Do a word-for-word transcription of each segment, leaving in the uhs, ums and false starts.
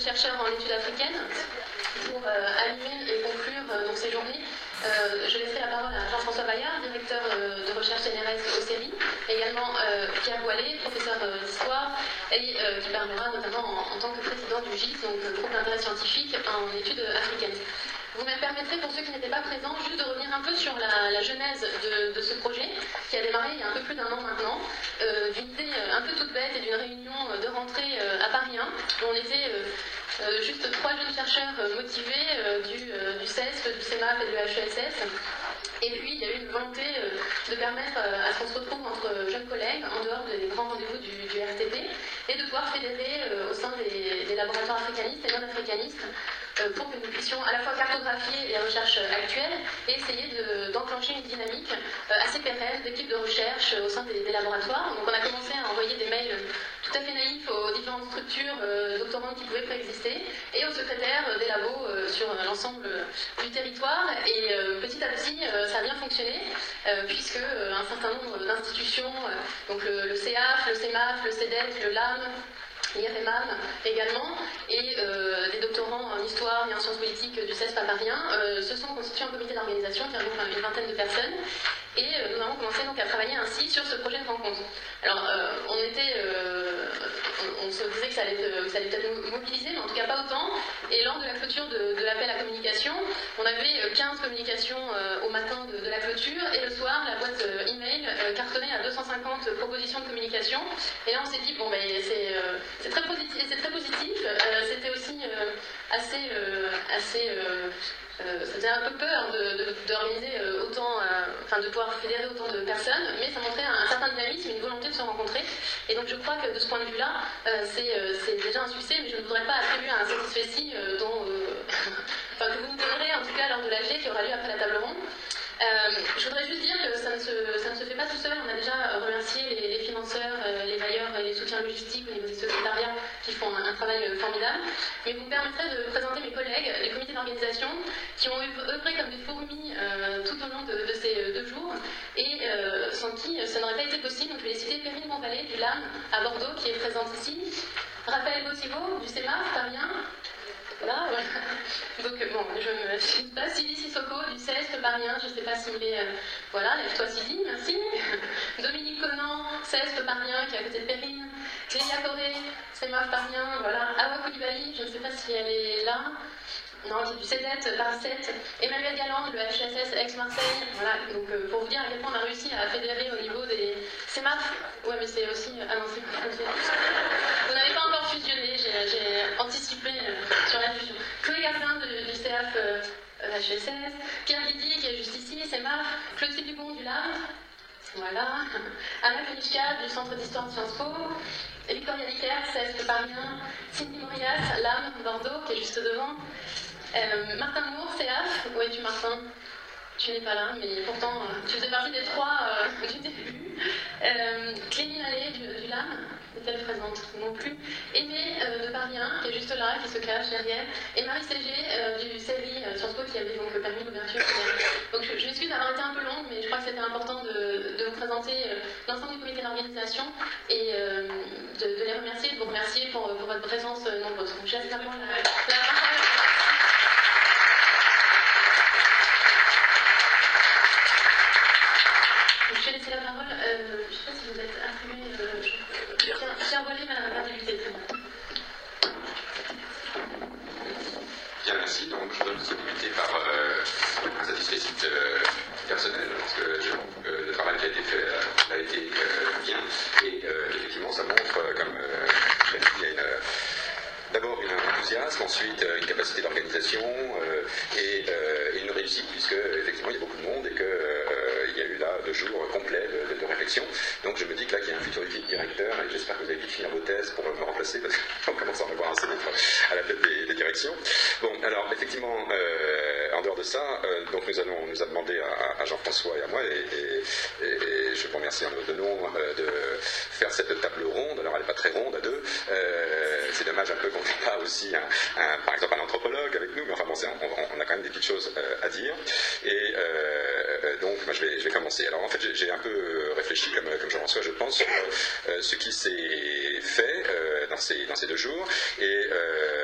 chercheurs en études africaines pour euh, animer et conclure euh, donc, ces journées. Euh, je laisserai la parole à Jean-François Bayard, directeur euh, de recherche C N R S au C E R I, également euh, Pierre Boilet, professeur euh, d'histoire, et euh, qui parlera notamment en, en tant que président du G I S, donc le groupe d'intérêt scientifique en études africaines. Vous me permettrez, pour ceux qui n'étaient pas présents, juste de revenir un peu sur la, la genèse de, de ce projet, qui a démarré il y a un peu plus d'un an maintenant, euh, d'une idée un peu toute bête et d'une réunion de rentrée euh, à Paris un, où on était euh, euh, juste trois jeunes chercheurs euh, motivés euh, du, euh, du C E S P, du C E M A F et du H E S S. Et puis, il y a eu une volonté euh, de permettre euh, à ce qu'on se retrouve entre jeunes collègues, en dehors des grands rendez-vous du, du R T P, et de pouvoir fédérer euh, au sein des, des laboratoires africanistes et non-africanistes euh, pour que nous puissions à la fois cartographier les recherches actuelles et essayer de, d'enclencher une dynamique euh, assez pérenne d'équipes de recherche euh, au sein des, des laboratoires. Donc on a commencé à envoyer des mails tout à fait naïfs aux différentes structures euh, doctorantes qui pouvaient préexister et aux secrétaires euh, des labos euh, sur euh, l'ensemble euh, du territoire. Et euh, petit à petit, euh, ça a bien fonctionné, euh, puisque euh, un certain nombre d'institutions, euh, donc le, le C A F, le C E M A F, le C E D E T, le L A M, l'I R E M A M également, et euh, des doctorants en histoire et en sciences politiques du C E S P parisien euh, se sont constitués un comité d'organisation qui regroupe une vingtaine de personnes, et euh, nous avons commencé donc à travailler ainsi sur ce projet de rencontre. Alors euh, on était, euh, on, on se disait que ça allait, que ça allait peut-être nous mobiliser, mais en tout cas pas autant, et lors de la clôture de, de l'appel à communication, on avait quinze communications euh, au matin de, de la clôture, et le soir la boîte euh, email euh, cartonnait à deux cent cinquante propositions de communication, et là on s'est dit, bon ben c'est... Euh, C'est très positif, c'est très positif. Euh, c'était aussi euh, assez, euh, assez euh, euh, ça faisait un peu peur de, de, d'organiser euh, autant, euh, enfin de pouvoir fédérer autant de personnes, mais ça montrait un, un certain dynamisme, une volonté de se rencontrer. Et donc je crois que de ce point de vue-là, euh, c'est, euh, c'est déjà un succès, mais je ne voudrais pas attribuer un satisfecit euh, dont, euh, enfin, que vous nous donnerez en tout cas lors de l'A G qui aura lieu après la table ronde. Euh, je voudrais juste dire que ça ne, se, ça ne se fait pas tout seul. On a déjà remercié les, les financeurs, euh, les bailleurs et les soutiens logistiques au niveau des secrétariats qui font un, un travail euh, formidable. Mais vous me permettrez de présenter mes collègues du comité d'organisation qui ont œuvré comme des fourmis euh, tout au long de, de ces deux jours et euh, sans qui ça n'aurait pas été possible. Donc je vais les citer: Perrine Montvalet du L A M à Bordeaux qui est présente ici, Raphaël Gauthiveau du C E M A F parisien. Là, voilà. Donc bon, je ne me cite pas. Sylvie Sissoko du C E S P parisien, je ne sais pas s'il est... Euh, voilà, lève-toi Sylvie, merci. Dominique Conan, C E S P parisien, qui est à côté de Perrine. Clélia Corée, C E M A F parisien, voilà. Awa Koulibaly, je ne sais pas si elle est là. Non, qui est du C E D E T, Paris sept. Emmanuel Galland, le H E S S Aix-Marseille. Voilà, donc euh, pour vous dire à quel point on a réussi à fédérer au niveau des C E M A F. Ouais, mais c'est aussi... Ah non, c'est pas Vous n'avez pas encore fusionné, j'ai, j'ai anticipé euh, sur la fusion. Chloé Gardin du, du C A F euh, H E S S. Pierre Guidi, qui est juste ici, C E M A F. Clotilde Dubon du L A M. Voilà. Anna Kunichka du Centre d'Histoire de Sciences Po. Et Victoria Dicker, C E S P parisien. Cindy Morias, L A M, Bordeaux, qui est juste devant. Euh, Martin Moore, C A F. Où es-tu, Martin? Tu n'es pas là, mais pourtant, euh, tu faisais partie des trois euh, du début. Euh, Clémy Allais du, du L A M, n'est-elle présente non plus. Aimé euh, de Paris un, qui est juste là, qui se cache derrière. Et Marie Ségé euh, du C R I euh, Sciences Po, qui avait donc permis l'ouverture. Donc je, je m'excuse d'avoir été un peu longue, mais je crois que c'était important de, de vous présenter euh, l'ensemble du comité d'organisation et euh, de, de les remercier, de vous remercier pour, pour votre présence euh, nombreuse. Donc je laisse d'abord la, la parole. Je vais laisser la parole. Euh, je ne sais pas si vous êtes attribué. Euh, Pierre, Pierre Boilet, Madame la Garde-Député. Bien, merci. Donc, je donne aussi débuter par euh, un satisfecit euh, personnel, parce que je trouve que le travail qui a été fait euh, a été euh, bien. Et euh, effectivement, ça montre, euh, comme euh, je l'ai dit, il y a une. Euh, D'abord une enthousiasme, ensuite une capacité d'organisation euh, et euh, une réussite, puisque effectivement il y a beaucoup de monde et qu'il euh, y a eu là deux jours complets de, de, de réflexion. Donc je me dis que là qu'il y a un futur directeur et j'espère que vous allez vite finir vos thèses pour me remplacer parce qu'on commence à en avoir assez d'être à la tête des, des directions. Bon, alors effectivement, euh, en dehors de ça, euh, donc nous allons nous a demandé à, à Jean-François et à moi, et, et, et, et je vous remercie en notre nom euh, de faire cette table ronde. Alors elle n'est pas très ronde à deux, euh, c'est dommage un peu qu'on n'ait pas aussi un, un, par exemple un anthropologue avec nous, mais enfin bon, c'est, on, on a quand même des petites choses euh, à dire. Et euh, donc moi, je, vais, je vais commencer. Alors en fait j'ai, j'ai un peu réfléchi comme, comme Jean-François, je pense, sur euh, ce qui s'est fait euh, dans, ces, dans ces deux jours. Et euh,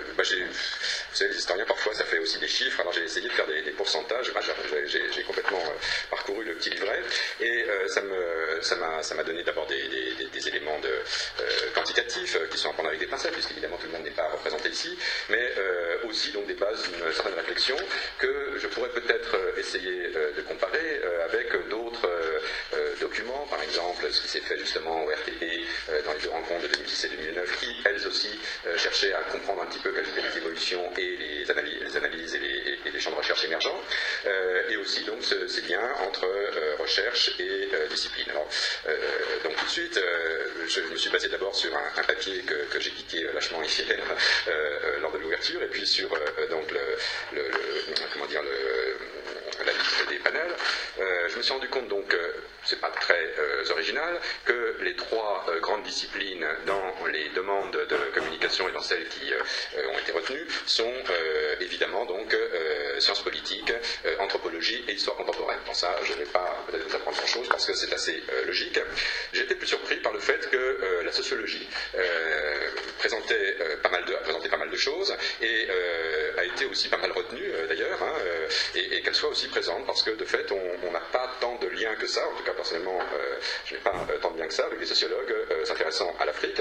bah vous savez, les historiens, parfois, ça fait aussi des chiffres. Alors j'ai essayé de faire des, des pourcentages. Bah, j'ai complètement euh, parcouru le petit livret. Et euh, ça m'a ça ça donné d'abord des, des, des éléments de, euh, quantitatifs euh, qui sont à prendre avec des pincettes, puisqu'évidemment tout le monde n'est pas représenté ici, mais euh, aussi donc, des bases d'une certaine réflexion que je pourrais peut-être essayer euh, de comparer euh, avec d'autres euh, documents, par exemple ce qui s'est fait justement au R T P euh, dans les deux rencontres de deux mille six et deux mille neuf, qui elles aussi euh, cherchaient à comprendre un petit peu quelles étaient les évolutions et les analyses, les analyses et, les, et les champs de recherche émergents, euh, et aussi donc ce, ces liens entre euh, recherche et euh, discipline. Alors, euh, donc tout de suite, euh, je me suis basé d'abord sur un, un papier que, que j'ai piqué lâchement ici euh, euh, lors de l'ouverture, et puis sur euh, donc le, le, le comment dire le la liste des panels. Euh, je me suis rendu compte donc, euh, c'est pas très euh, original, que les trois euh, grandes disciplines dans les demandes de communication et dans celles qui euh, ont été retenues sont euh, évidemment donc euh, sciences politiques, euh, anthropologie et histoire contemporaine. Bon, ça, je ne vais pas peut-être vous apprendre grand-chose parce que c'est assez euh, logique. J'ai été plus surpris par le fait que euh, la sociologie euh, présentait euh, pas mal de, présentait pas mal de choses et euh, a été aussi pas mal retenue euh, d'ailleurs, hein, euh, et, et qu'elle soit aussi présente parce que de fait on n'a pas tant de liens que ça, en tout cas personnellement euh, je n'ai pas euh, tant de liens que ça avec des sociologues euh, s'intéressant à l'Afrique,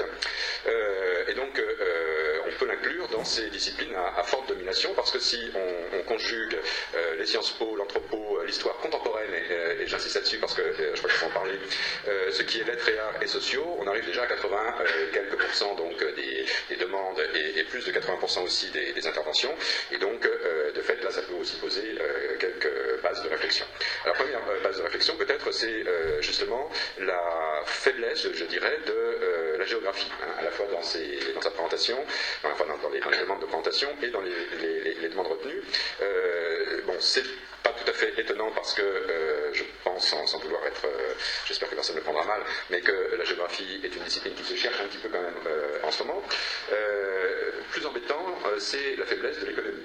euh, et donc euh, on peut l'inclure dans ces disciplines à, à forte domination parce que si on, on conjugue euh, les sciences po, l'anthropo, l'histoire contemporaine, et, et j'insiste là-dessus parce que euh, je crois qu'il faut en parler, euh, ce qui est lettres et arts et sociaux, on arrive déjà à quatre-vingts euh, quelques pourcents donc des, des demandes et, et plus de quatre-vingts pour cent aussi des, des interventions, et donc euh, de fait là ça peut aussi poser euh, quelques bases de réflexion. Alors première euh, base de réflexion peut-être c'est euh, justement la faiblesse, je dirais, de euh, la géographie, hein, à la fois dans, ses, dans sa présentation, dans, enfin, dans, dans, les, dans les demandes de présentation et dans les, les, les, les demandes retenues. Euh, bon, c'est pas tout à fait étonnant parce que euh, je pense, sans, sans vouloir être, euh, j'espère que personne ne le prendra mal, mais que la géographie est une discipline qui se cherche un petit peu quand même euh, en ce moment. Euh, plus embêtant, euh, c'est la faiblesse de l'économie.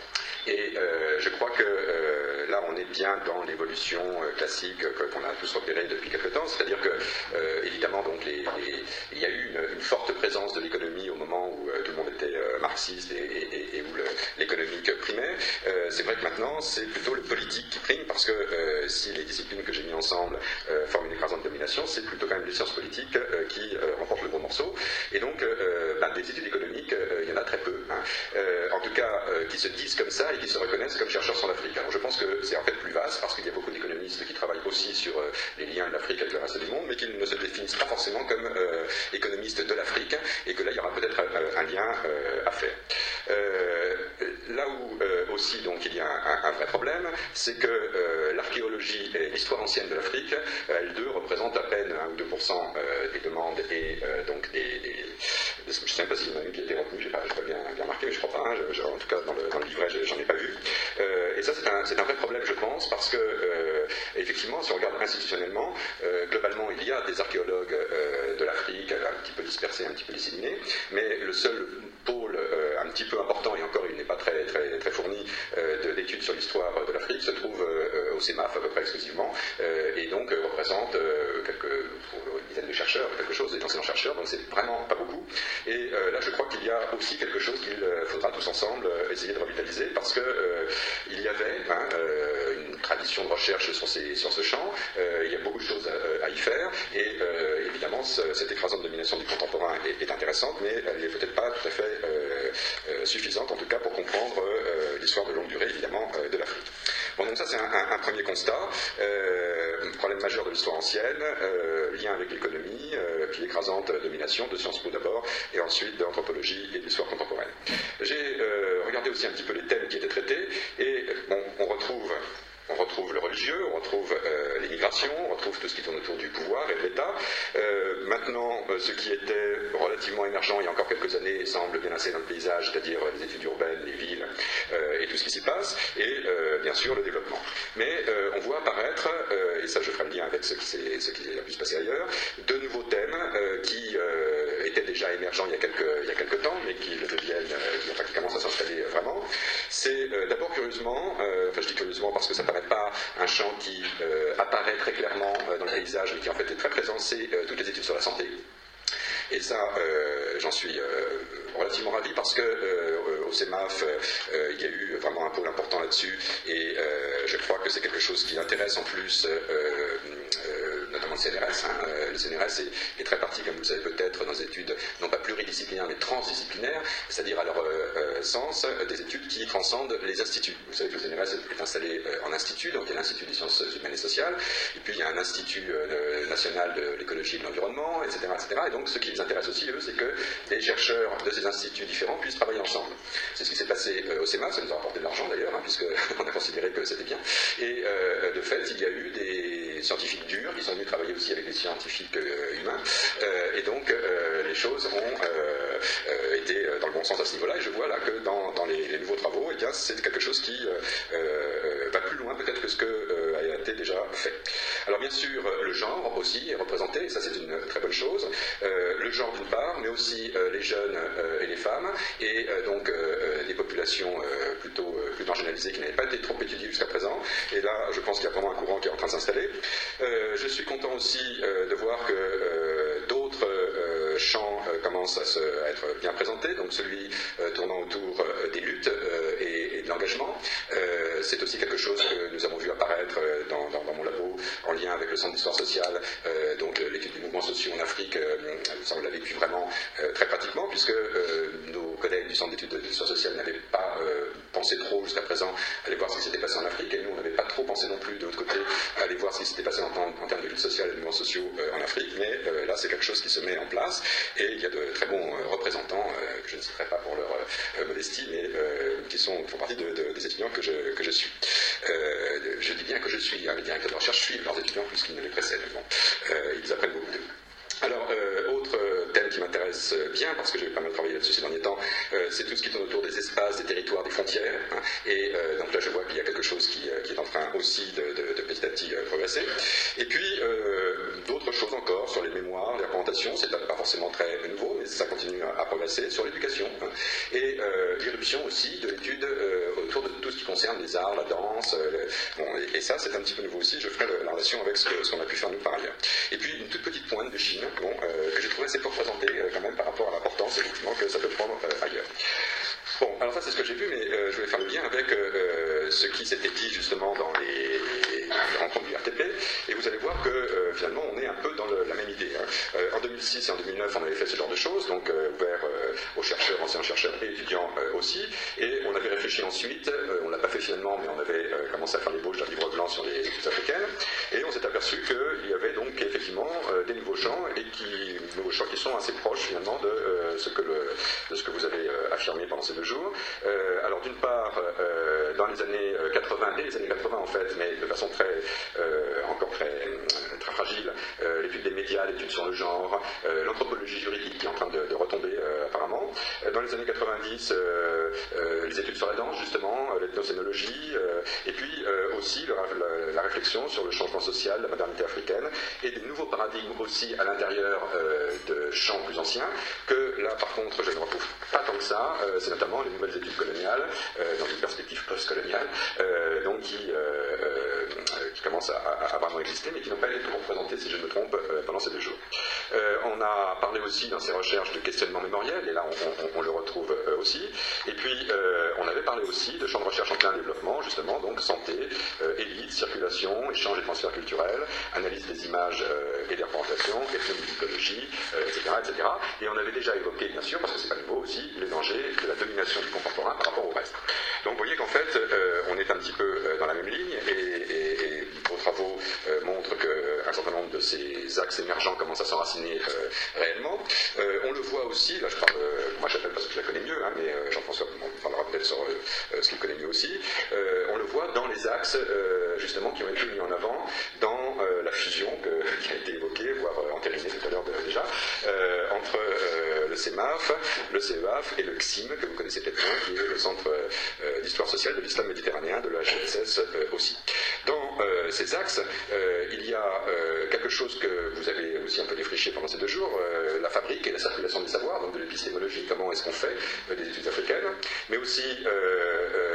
Et euh, je crois que euh, là on est bien dans l'évolution euh, classique qu'on a tous repérée depuis quelque temps, c'est-à-dire que euh, évidemment donc les, les, il y a eu une, une forte présence de l'économie au moment où euh, tout le monde était euh, marxiste et, et, et où l'économique primait. Euh, c'est vrai que maintenant c'est plutôt le politique qui prime parce que euh, si les disciplines que j'ai mis ensemble euh, forment une écrasante domination, c'est plutôt quand même les sciences politiques euh, qui euh, remportent le gros morceau. Et donc euh, ben, des études économiques, euh, il y en a très peu, hein. euh, en tout cas euh, qui se disent comme ça et qui se reconnaissent comme chercheurs sur l'Afrique. Alors je pense que c'est en fait plus vaste parce qu'il y a beaucoup d'économistes qui travaillent aussi sur euh, les liens de l'Afrique avec le reste du monde, mais qui ne se définissent pas forcément comme euh, économistes de l'Afrique, et que là il y aura peut-être euh, un lien euh, à faire. Euh, là où euh, aussi donc il y a un, un vrai problème, c'est que euh, l'archéologie et l'histoire ancienne de l'Afrique, elles deux représentent à peine un ou deux pour cent euh, des demandes et euh, donc des, des, des, je ne sais pas s'il y en a une qui a été retenue, je n'ai pas, pas bien, bien marqué, mais je crois pas, hein, je, je, en tout cas dans le, dans le livret j'en ai pas vu. Euh, et ça c'est un, un vrai problème je pense, parce que euh, effectivement si on regarde institutionnellement, euh, globalement il y a des archéologues euh, de l'Afrique, un petit peu dispersés, un petit peu disséminés, mais le seul pôle euh, un petit peu important, et encore il n'est pas très, très, très fourni, euh, d'études sur l'histoire de l'Afrique, se trouve euh, au C E M A F à peu près exclusivement, euh, et donc euh, représente euh, quelques, pour une dizaine de chercheurs, quelque chose, des enseignants-chercheurs, donc c'est vraiment pas beaucoup. Et euh, là je crois qu'il y a aussi quelque chose qu'il euh, faudra tous ensemble euh, essayer de revitaliser, parce que euh, il y avait hein, euh, une tradition de recherche sur, ces, sur ce champ, euh, il y a beaucoup de choses à, à y faire, et euh, évidemment ce, cette écrasante domination du contemporain est, est intéressante, mais elle n'est peut-être pas tout à fait euh, euh, suffisante en tout cas pour comprendre euh, l'histoire de longue durée évidemment euh, de l'Afrique. Bon, donc ça c'est un, un, un premier constat, euh, problème majeur de l'histoire ancienne, euh, lien avec l'économie, euh, puis l'écrasante domination de Sciences Po d'abord, et ensuite de l'anthropologie et de l'histoire contemporaine. J'ai euh, regardé aussi un petit peu les thèmes qui étaient traités, et bon, on retrouve On retrouve le religieux, on retrouve euh, les migrations, on retrouve tout ce qui tourne autour du pouvoir et de l'État. Euh, maintenant, euh, ce qui était relativement émergent il y a encore quelques années semble bien assez dans le paysage, c'est-à-dire les études urbaines, les villes euh, et tout ce qui s'y passe, et euh, bien sûr le développement. Mais euh, on voit apparaître, euh, et ça je ferai le lien avec ce qui, ce qui a pu se passer ailleurs, de nouveaux thèmes euh, qui euh, étaient déjà émergents il y a quelques, il y a quelques temps, mais qui le deviennent, euh, enfin, qui commencent à s'installer euh, vraiment. C'est euh, d'abord curieusement, euh, enfin je dis curieusement parce que ça paraît pas un champ qui euh, apparaît très clairement euh, dans le paysage, mais qui en fait est très présent, c'est euh, toutes les études sur la santé. Et ça, euh, j'en suis euh, relativement ravi parce que euh, au CEMAF, euh, il y a eu vraiment un pôle important là-dessus et euh, je crois que c'est quelque chose qui intéresse en plus euh, euh, notamment le C N R S. Hein. Le C N R S est, est très parti, comme vous le savez peut-être, dans des études non pas pluridisciplinaires mais transdisciplinaires, c'est-à-dire à leur euh, sens des études qui transcendent les instituts. Vous savez que le C N R S est installé euh, en institut, donc il y a l'Institut des sciences humaines et sociales, et puis il y a un Institut euh, national de l'écologie et de l'environnement, et cetera, et cetera. Et donc ce qui les intéresse aussi, eux, c'est que les chercheurs de ces instituts différents puissent travailler ensemble. C'est ce qui s'est passé euh, au CEMAF, ça nous a rapporté de l'argent d'ailleurs, hein, puisqu'on a considéré que c'était bien. Et euh, de fait, il y a eu des scientifiques durs qui sont venus travailler aussi avec les scientifiques euh, humains, euh, et donc euh, les choses ont euh, euh, été dans le bon sens à ce niveau-là, et je vois là que dans, dans les, les nouveaux travaux, eh bien, c'est quelque chose qui euh, euh, va plus loin peut-être que ce que euh, a été déjà fait. Alors bien sûr, le genre aussi est représenté, et ça c'est une très bonne chose. Euh, le genre d'une part, mais aussi euh, les jeunes euh, et les femmes, et euh, donc euh, des populations euh, plutôt, euh, plutôt marginalisées qui n'avaient pas été trop étudiées jusqu'à présent. Et là, je pense qu'il y a vraiment un courant qui est en train de s'installer. Euh, je suis content aussi euh, de voir que euh, d'autres euh, champs euh, commencent à, se, à être bien présentés, donc celui euh, tournant autour euh, des luttes euh, et, et de l'engagement. Euh, c'est aussi quelque chose que nous avons vu apparaître euh, dans, dans, dans mon labo en lien avec le Centre d'histoire sociale, euh, donc euh, l'étude des mouvements sociaux en Afrique. Euh, ça, on l'a vécu vraiment euh, très pratiquement, puisque euh, nos collègues du Centre d'études d'histoire sociale n'avaient pas euh, pensé trop jusqu'à présent à aller voir ce qui s'était passé en Afrique, et nous, on n'avait pas trop pensé non plus de l'autre côté à aller voir ce qui s'était passé en, en, en termes de lutte sociale et de mouvements sociaux euh, en Afrique, mais euh, là, c'est quelque chose qui se met en place, et il y a de très bons euh, représentants, euh, que je ne citerai pas pour leur euh, modestie, mais euh, qui sont, font partie de, de, des étudiants que je, que je suis. Euh, je dis bien que je suis, hein, les directeurs de recherche suivent leurs étudiants puisqu'ils ne les précèdent. Bon, euh, ils apprennent beaucoup d'eux. Alors, euh, autre thème qui m'intéresse bien, parce que j'ai pas mal travaillé là-dessus ces derniers temps, euh, c'est tout ce qui tourne autour des espaces, des territoires, des frontières. Hein, et euh, donc là, je vois qu'il y a quelque chose qui, qui est en train aussi de, de, de petit à petit euh, progresser. Et puis, euh, d'autres choses encore sur les mémoires, les représentations, c'est pas forcément très nouveau, mais ça continue à, à progresser, sur l'éducation. Hein, et euh, l'irruption aussi de l'étude euh, autour de tout ce qui concerne les arts, la danse. Euh, le, bon, et, et ça, c'est un petit peu nouveau aussi. Je ferai le, la relation avec ce, que, ce qu'on a pu faire nous par ailleurs. Et puis, une toute petite pointe de Chine. Bon, euh, que j'ai trouvé assez peu représenté euh, quand même par rapport à l'importance effectivement que ça peut prendre euh, ailleurs. Bon, alors ça c'est ce que j'ai vu, mais euh, je vais faire le lien avec euh, ce qui s'était dit justement dans les, les rencontres du R T P, et vous allez voir que euh, finalement on est un peu dans le, la même idée. Hein. Euh, en deux mille six et en deux mille neuf on avait fait ce genre de choses, donc euh, ouvert euh, aux chercheurs, anciens chercheurs et étudiants euh, aussi, et on avait réfléchi ensuite, euh, on ne l'a pas fait finalement, mais on avait euh, commencé à faire l'ébauche d'un livre blanc sur les études africaines, et on s'est aperçu qu'il y avait donc effectivement euh, des nouveaux champs, et qui, nouveaux champs qui sont assez proches finalement de, euh, ce, que le, de ce que vous avez euh, affirmé pendant ces deux jours. Euh, alors d'une part, euh, dans les années quatre-vingts, dès les années quatre-vingts en fait, mais de façon très, euh, encore très, très fragile, euh, l'étude des médias, l'étude sur le genre, euh, l'anthropologie juridique qui est en train de, de retomber euh, apparemment. Euh, dans les années quatre-vingt-dix, euh, euh, les études sur la danse justement, l'ethnocénologie, euh, et puis euh, aussi le, la, la réflexion sur le changement social, la modernité africaine, et des nouveaux paradigmes aussi à l'intérieur euh, de champs plus anciens, que là par contre je ne retrouve pas tant que ça, euh, c'est notamment les nouvelles études coloniales, euh, dans une perspective post-coloniale, euh, donc qui, euh, euh, qui commencent à, à, à vraiment exister, mais qui n'ont pas été tout représentées, si je ne me trompe, euh, pendant ces deux jours. Euh, on a parlé aussi dans ces recherches de questionnement mémoriel, et là on, on, on le retrouve euh, aussi, et puis euh, on avait parlé aussi de champs de recherche en plein développement, justement, donc santé, euh, élite, circulation, échange et transfert culturel, analyse des images euh, et des représentations, ethnomusicologie, euh, et cetera, et cetera. Et on avait déjà évoqué, bien sûr, parce que c'est pas nouveau aussi, les dangers de la domination du contemporain par rapport au reste. Donc vous voyez qu'en fait, euh, on est un petit peu euh, dans la même ligne, et, et, et vos travaux euh, montrent qu'un certain nombre de ces axes émergents commencent à s'enraciner euh, réellement. Euh, on le voit aussi, là je parle, euh, moi j'appelle parce que je la connais mieux, hein, mais euh, Jean-François parlera peut-être sur euh, ce qu'il connaît mieux aussi. Euh, on le voit dans les axes, euh, justement, qui ont été mis en avant dans euh, la fusion que, qui a été évoquée, voire euh, entérinée tout à l'heure de, déjà, euh, entre euh, le CEMAF, le C E A F et le C I M, que vous connaissez peut-être moins, qui est le Centre euh, d'Histoire Sociale de l'Islam Méditerranéen de la G S S euh, aussi. Dans euh, ces axes, euh, il y a euh, quelque chose que vous avez aussi un peu défriché pendant ces deux jours, euh, la fabrique et la circulation des savoirs, donc de l'épistémologie, comment est-ce qu'on fait euh, des études africaines, mais aussi euh, euh, un, un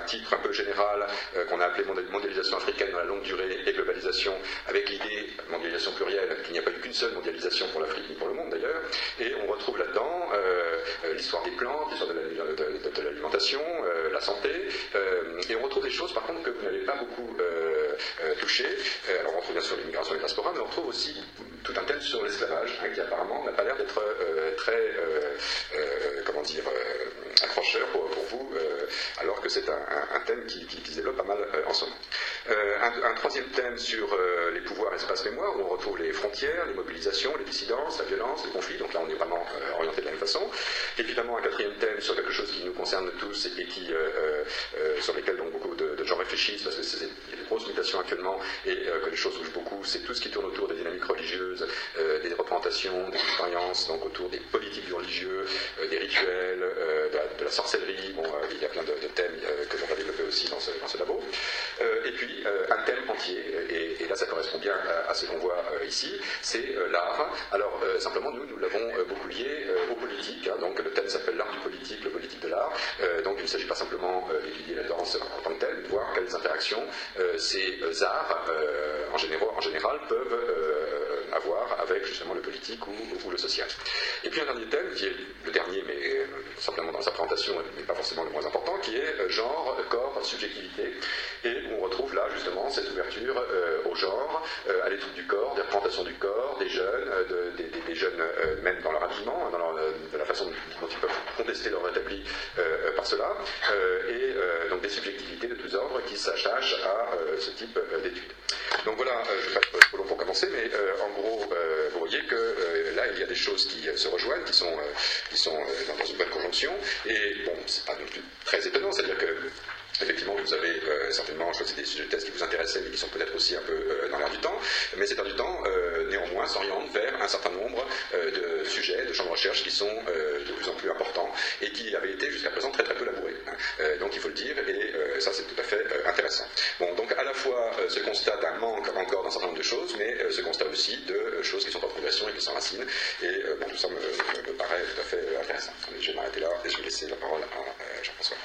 titre un peu général euh, qu'on a appelé mondialisation africaine dans la longue durée et globalisation, avec l'idée, mondialisation plurielle, qu'il n'y a pas eu qu'une seule mondialisation pour l'Afrique ni pour le monde d'ailleurs, et on retrouve là-dedans euh, l'histoire des plantes, l'histoire de l'alimentation, euh, la santé, euh, et on retrouve des choses par contre que vous n'avez pas beaucoup euh, euh, touchées. Alors on retrouve bien sûr l'immigration et la diaspora, mais on retrouve aussi tout un thème sur l'esclavage, hein, qui apparemment n'a pas l'air d'être euh, très, euh, euh, comment dire, euh, accrocheur pour, pour vous, euh, alors que c'est un, un, un thème qui, qui, qui se développe pas mal euh, en ce moment. Euh, un, un troisième thème sur euh, les pouvoirs, espace, mémoire, où on retrouve les frontières, les mobilisations, les dissidences, la violence, les conflits, donc là on est vraiment euh, orienté de la même façon. Évidemment un quatrième thème sur quelque chose qui nous concerne tous et qui, euh, euh, sur lesquels donc beaucoup de, de gens réfléchissent, parce qu'il y a des grosses mutations actuellement et euh, que les choses bougent beaucoup, c'est tout ce qui tourne autour des dynamiques religieuses, euh, des représentations, des expériences, donc autour des politiques du religieux, euh, des rituels, euh, de, la, de la sorcellerie, bon, euh, il y a plein de, de thèmes euh, que l'on va développer aussi dans ce, dans ce labo. Euh, et puis euh, un thème entier, et, et là ça correspond bien à, à ce qu'on voit euh, ici, c'est euh, l'art. Alors euh, simplement nous, nous l'avons euh, beaucoup lié euh, aux politiques, hein, donc le thème s'appelle l'art du politique, le politique de l'art, euh, donc il ne s'agit pas simplement euh, d'étudier la danse en tant que telle, de voir quelles interactions euh, ces euh, arts euh, en, général, en général peuvent euh, avoir avec justement le politique ou, ou le social. Et puis un dernier thème, qui est le dernier mais euh, simplement dans sa présentation, mais pas forcément le moins important, qui est euh, genre, corps, subjectivité, et où on retrouve là justement cette ouverture euh, au genre, euh, à l'étude du corps, des représentations du corps, des jeunes, euh, de, des, des jeunes euh, même dans leur habillement, dans leur, de la façon dont ils peuvent contester leur établi euh, par cela, euh, et euh, donc des subjectivités de tous ordres qui s'attachent à euh, ce type euh, d'études. Donc voilà, euh, je ne vais pas être trop long pour commencer, mais euh, en gros, euh, vous voyez que euh, là, il y a des choses qui euh, se rejoignent, qui sont, euh, qui sont euh, dans une bonne conjonction, et bon, c'est pas non plus très étonnant, c'est-à-dire que effectivement, vous avez euh, certainement choisi des sujets de thèse qui vous intéressaient, mais qui sont peut-être aussi un peu euh, dans l'air du temps. Mais cet air du temps, euh, néanmoins, s'oriente vers un certain nombre euh, de sujets, de champs de recherche qui sont euh, de plus en plus importants et qui avaient été jusqu'à présent très très peu labourés. Hein. Euh, donc il faut le dire, et euh, ça c'est tout à fait euh, intéressant. Bon, donc à la fois euh, se constate un manque encore d'un certain nombre de choses, mais euh, se constate aussi de euh, choses qui sont en progression et qui s'enracinent. Et euh, bon, tout ça me, me, me paraît tout à fait euh, intéressant. Je vais m'arrêter là et je vais laisser la parole à euh, Jean-François.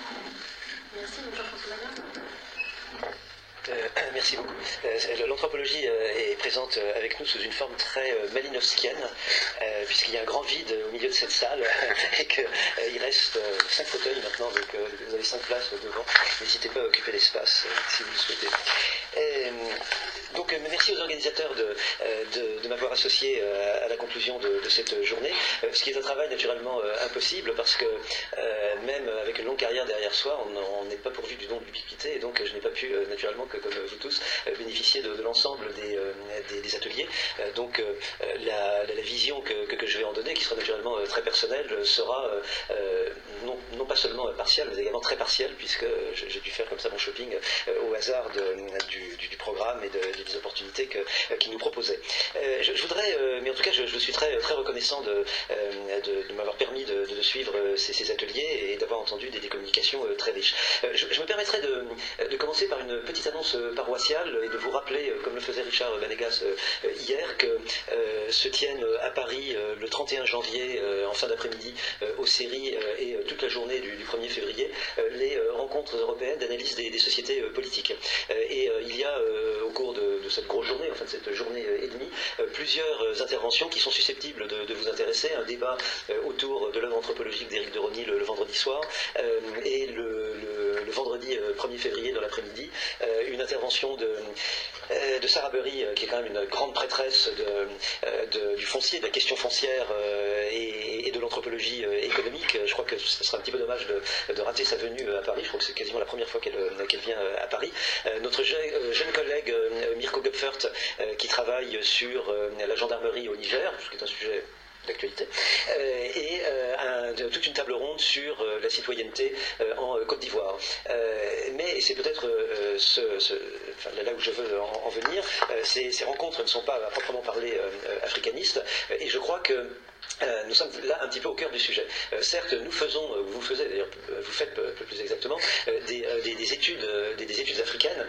Merci, donc Jean-François Maillard. Euh, merci beaucoup. Euh, L'anthropologie euh, est présente euh, avec nous sous une forme très euh, malinowskienne, euh, puisqu'il y a un grand vide au milieu de cette salle et qu'il euh, reste euh, cinq fauteuils maintenant, donc euh, vous avez cinq places devant. N'hésitez pas à occuper l'espace euh, si vous le souhaitez. Et, donc euh, merci aux organisateurs de, euh, de, de m'avoir associé euh, à la conclusion de, de cette journée, euh, ce qui est un travail naturellement euh, impossible, parce que euh, même avec une longue carrière derrière soi, on n'est pas pourvu du don de l'ubiquité, et donc je n'ai pas pu euh, naturellement, que, comme vous tous, euh, bénéficier de, de l'ensemble des, euh, des, des ateliers. Euh, donc euh, la, la, la vision que, que, que je vais en donner, qui sera naturellement euh, très personnelle, sera euh, non, non pas seulement partielle, mais également très partielle, puisque j'ai dû faire comme ça mon shopping euh, au hasard de, du, du, du programme et de, de des opportunités que, euh, qu'il nous proposait. Euh, je, je voudrais, euh, mais en tout cas je, je suis très, très reconnaissant de, euh, de, de m'avoir permis de, de, de suivre ces, ces ateliers et d'avoir entendu des, des communications euh, très riches. Euh, je, je me permettrai de, de commencer par une petite annonce paroissiale et de vous rappeler, comme le faisait Richard Vanegas euh, hier, que euh, se tiennent à Paris euh, le trente et un janvier, euh, en fin d'après-midi, euh, aux séries euh, et euh, toute la journée du, du premier février, euh, les euh, rencontres européennes d'analyse des, des sociétés euh, politiques. Euh, et euh, il y a euh, au cours de, de cette grosse journée, enfin de cette journée et demie, euh, plusieurs euh, interventions qui sont susceptibles de, de vous intéresser. Un débat euh, autour de l'œuvre anthropologique d'Éric de Rosny le, le vendredi soir, euh, et le, le, le vendredi euh, premier février dans l'après-midi, euh, une intervention de, euh, de Sarah Berry, euh, qui est quand même une grande prêtresse de, euh, de, du foncier, de la question foncière euh, et, et de l'anthropologie euh, économique. Je crois que ce sera un petit peu dommage de, de rater sa venue à Paris. Je crois que c'est quasiment la première fois qu'elle qu'elle vient à Paris. Euh, notre jeune, jeune collègue euh, Mirko Gupfert, euh, qui travaille sur euh, la gendarmerie au Niger, ce qui est un sujet d'actualité, euh, et euh, un, de, toute une table ronde sur euh, la citoyenneté euh, en euh, Côte d'Ivoire. Euh, mais, et c'est peut-être euh, ce, ce, enfin, là où je veux en, en venir, euh, ces, ces rencontres ne sont pas à proprement parler euh, africanistes, et je crois que Euh, nous sommes là un petit peu au cœur du sujet. Euh, certes, nous faisons, euh, vous faisiez d'ailleurs, vous faites peu, peu plus exactement, euh, des, euh, des, des, études, euh, des, des études africaines,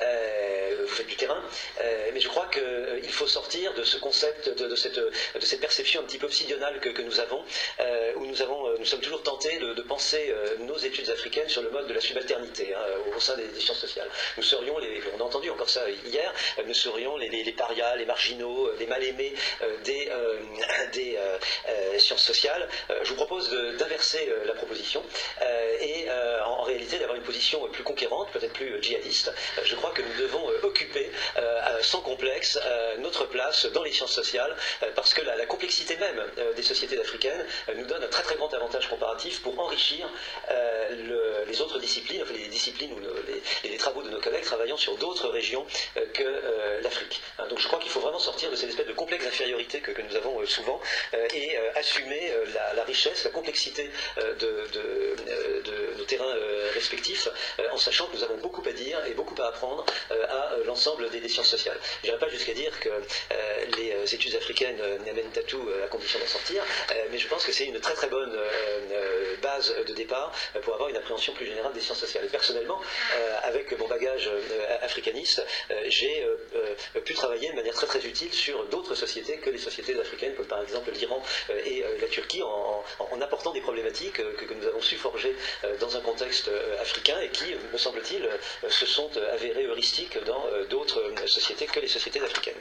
euh, vous faites du terrain, euh, mais je crois qu'il euh, faut sortir de ce concept, de, de, cette, de cette perception un petit peu peu obsidionale que, que nous avons, euh, où nous, avons, nous sommes toujours tentés de, de penser euh, nos études africaines sur le mode de la subalternité hein, au, au sein des, des sciences sociales. Nous serions, les, on a entendu encore ça hier, euh, nous serions les, les, les parias, les marginaux, les mal-aimés euh, des, euh, des euh, euh, sciences sociales. Euh, je vous propose d'inverser euh, la proposition euh, et euh, en, en réalité d'avoir une position plus conquérante, peut-être plus djihadiste. Euh, je crois que nous devons euh, occuper euh, sans complexe euh, notre place dans les sciences sociales euh, parce que la, la complexité même euh, des sociétés africaines euh, nous donne un très très grand avantage comparatif pour enrichir euh, le, les autres disciplines, enfin les disciplines ou le, les, les travaux de nos collègues travaillant sur d'autres régions euh, que euh, l'Afrique. Hein, donc je crois qu'il faut vraiment sortir de cette espèce de complexe d'infériorité que, que nous avons euh, souvent euh, et euh, assumer euh, la, la richesse, la complexité euh, de, de, euh, de nos terrains euh, respectifs euh, en sachant que nous avons beaucoup à dire et beaucoup à apprendre euh, à euh, l'ensemble des, des sciences sociales. Je n'irai pas jusqu'à dire que euh, les études africaines euh, n'amènent à tout euh, à condition d'en sortir, euh, mais je pense que c'est une très très bonne euh, euh, base de départ euh, pour avoir une appréhension plus générale des sciences sociales. Et personnellement, euh, avec mon bagage euh, africaniste, euh, j'ai euh, euh, pu travailler de manière très très utile sur d'autres sociétés que les sociétés africaines, comme par exemple l'Iran euh, et euh, la Turquie, en, en, en apportant des problématiques euh, que, que nous avons su forger euh, dans un contexte euh, africain et qui, me semble-t-il, euh, se sont avérées heuristiques dans euh, d'autres euh, sociétés que les sociétés africaines.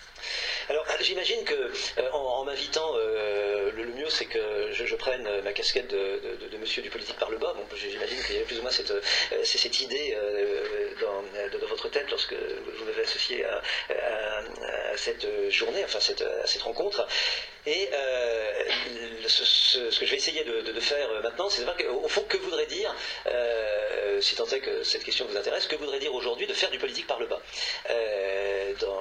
Alors j'imagine que euh, en, en m'invitant, euh, le, le mieux c'est que je, je prenne ma casquette de, de, de, de monsieur du politique par le bas. Bon, j'imagine qu'il y avait plus ou moins cette, euh, cette idée euh, dans, dans votre tête lorsque vous m'avez associé à, à, à cette journée, enfin cette, à cette rencontre. Et euh, ce, ce, ce que je vais essayer de, de, de faire maintenant, c'est de voir qu'au fond, que voudrait dire, euh, si tant est que cette question vous intéresse, que voudrait dire aujourd'hui de faire du politique par le bas euh, dans,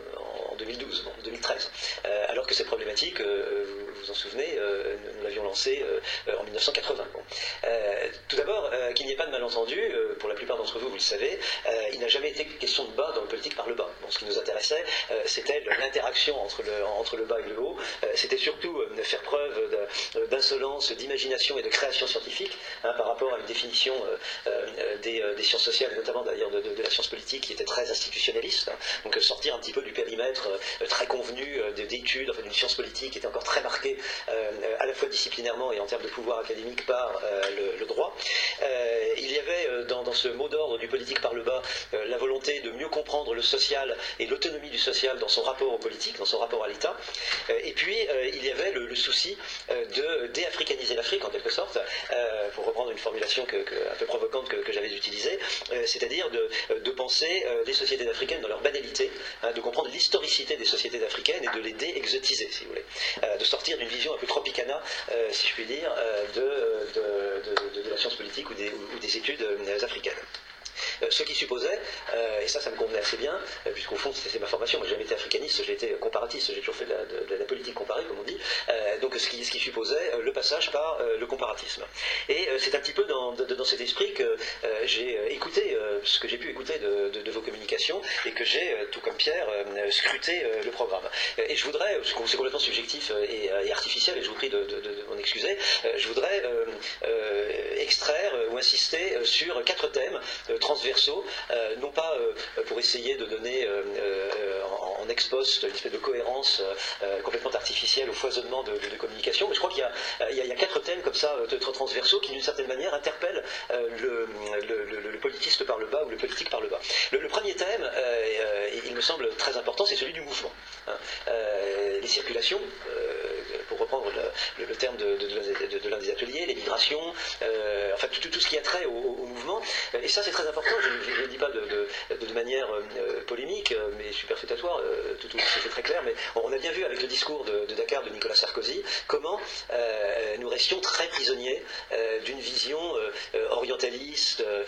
en deux mille douze, bon, deux mille treize, euh, alors que cette problématique, euh, vous vous en souvenez, euh, nous l'avions lancée euh, en mille neuf cent quatre-vingts. Bon. Euh, tout d'abord, euh, qu'il n'y ait pas de malentendu, euh, pour la plupart d'entre vous, vous le savez, euh, il n'a jamais été question de bas dans le politique par le bas. Bon, ce qui nous intéressait, euh, c'était l'interaction entre le, entre le bas et le haut, euh, c'était surtout euh, faire preuve d'insolence, d'imagination et de création scientifique hein, par rapport à une définition euh, euh, des, euh, des sciences sociales, notamment d'ailleurs de, de, de la science politique, qui était très institutionnaliste, hein, donc euh, sortir un petit peu du périmètre euh, très convenu euh, d'études, enfin, d'une science politique qui était encore très marquée euh, à la fois disciplinairement et en termes de pouvoir académique par euh, le, le droit. Euh, il y avait euh, dans, dans ce mot d'ordre du politique par le bas euh, la volonté de mieux comprendre le social et l'autonomie du social dans son rapport au politique, dans son rapport à l'État. Euh, et puis euh, il y avait le, le souci euh, de déafricaniser l'Afrique en quelque sorte, euh, pour reprendre une formulation que, que, un peu provocante que, que j'avais utilisée, euh, c'est-à-dire de, de penser euh, les sociétés africaines dans leur banalité, hein, de comprendre l'historicité des sociétés africaines et de les dé-exotiser, si vous voulez, euh, de sortir d'une vision un peu tropicana, euh, si je puis dire, euh, de, de, de, de la science politique ou des, ou, ou des études euh, africaines. Euh, ce qui supposait, euh, et ça, ça me convenait assez bien, euh, puisqu'au fond, c'était ma formation, moi j'ai jamais été africaniste, j'ai été comparatiste, j'ai toujours fait de la, de, de la politique comparée, comme on dit, euh, donc ce qui, ce qui supposait euh, le passage par euh, le comparatisme. Et euh, c'est un petit peu dans, de, dans cet esprit que euh, j'ai écouté, euh, ce que j'ai pu écouter de, de, de vos communications, et que j'ai, euh, tout comme Pierre, euh, scruté euh, le programme. Et je voudrais, c'est complètement subjectif et, et artificiel, et je vous prie de, de, de, de m'en excuser, euh, je voudrais euh, euh, extraire euh, ou insister sur quatre thèmes euh, transversaux, euh, non pas euh, pour essayer de donner euh, euh, en, en ex-post une espèce de cohérence euh, complètement artificielle au foisonnement de, de, de communication, mais je crois qu'il y a, il y a, il y a quatre thèmes comme ça, euh, transversaux, qui d'une certaine manière interpellent euh, le, le, le, le politiste par le bas ou le politique par le bas. Le, le premier thème, euh, euh, il me semble très important, c'est celui du mouvement. Hein. Euh, les circulations, euh, pour reprendre le, le terme de, de, de, de, de l'un des ateliers, les migrations, euh, enfin tout, tout ce qui a trait au, au, au mouvement, et ça c'est très important. Je ne le dis pas de, de, de manière euh, polémique, mais superfétatoire, euh, tout, tout c'est très clair, mais on a bien vu avec le discours de, de Dakar de Nicolas Sarkozy comment euh, nous restions très prisonniers euh, d'une vision euh, orientaliste, euh,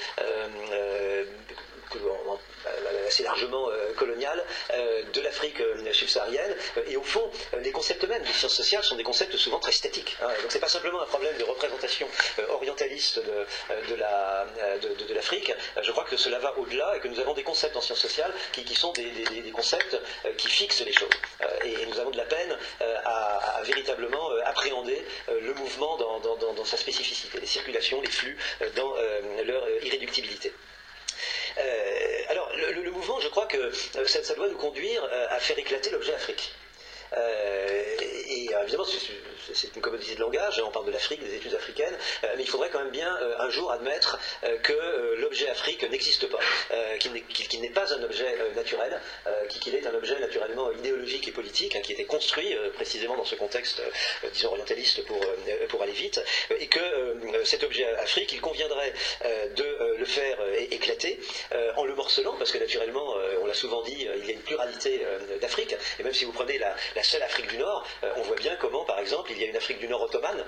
euh, assez largement euh, coloniale euh, de l'Afrique euh, subsaharienne, euh, et au fond euh, les concepts mêmes des sciences sociales sont des concepts souvent très statiques, hein. Donc c'est pas simplement un problème de représentation euh, orientaliste de, euh, de, la, de, de, de l'Afrique, euh, je crois que cela va au-delà et que nous avons des concepts en sciences sociales qui, qui sont des, des, des concepts euh, qui fixent les choses, euh, et, et nous avons de la peine euh, à, à véritablement euh, appréhender euh, le mouvement dans, dans, dans, dans sa spécificité, les circulations, les flux euh, dans euh, leur euh, irréductibilité. Euh, alors, le, le mouvement, je crois que euh, ça, ça doit nous conduire euh, à faire éclater l'objet Afrique. Euh, et euh, évidemment, c'est c'est une commodité de langage, on parle de l'Afrique, des études africaines, euh, mais il faudrait quand même bien euh, un jour admettre euh, que euh, l'objet Afrique n'existe pas, euh, qu'il n'est, qu'il n'est pas un objet euh, naturel, euh, qu'il est un objet naturellement idéologique et politique, hein, qui a été construit euh, précisément dans ce contexte, euh, disons, orientaliste pour, euh, pour aller vite, et que euh, cet objet Afrique, il conviendrait euh, de euh, le faire euh, éclater euh, en le morcelant, parce que naturellement, euh, on l'a souvent dit, euh, il y a une pluralité euh, d'Afrique, et même si vous prenez la, la seule Afrique du Nord, euh, on voit bien comment, par exemple, il y a une Afrique du Nord ottomane,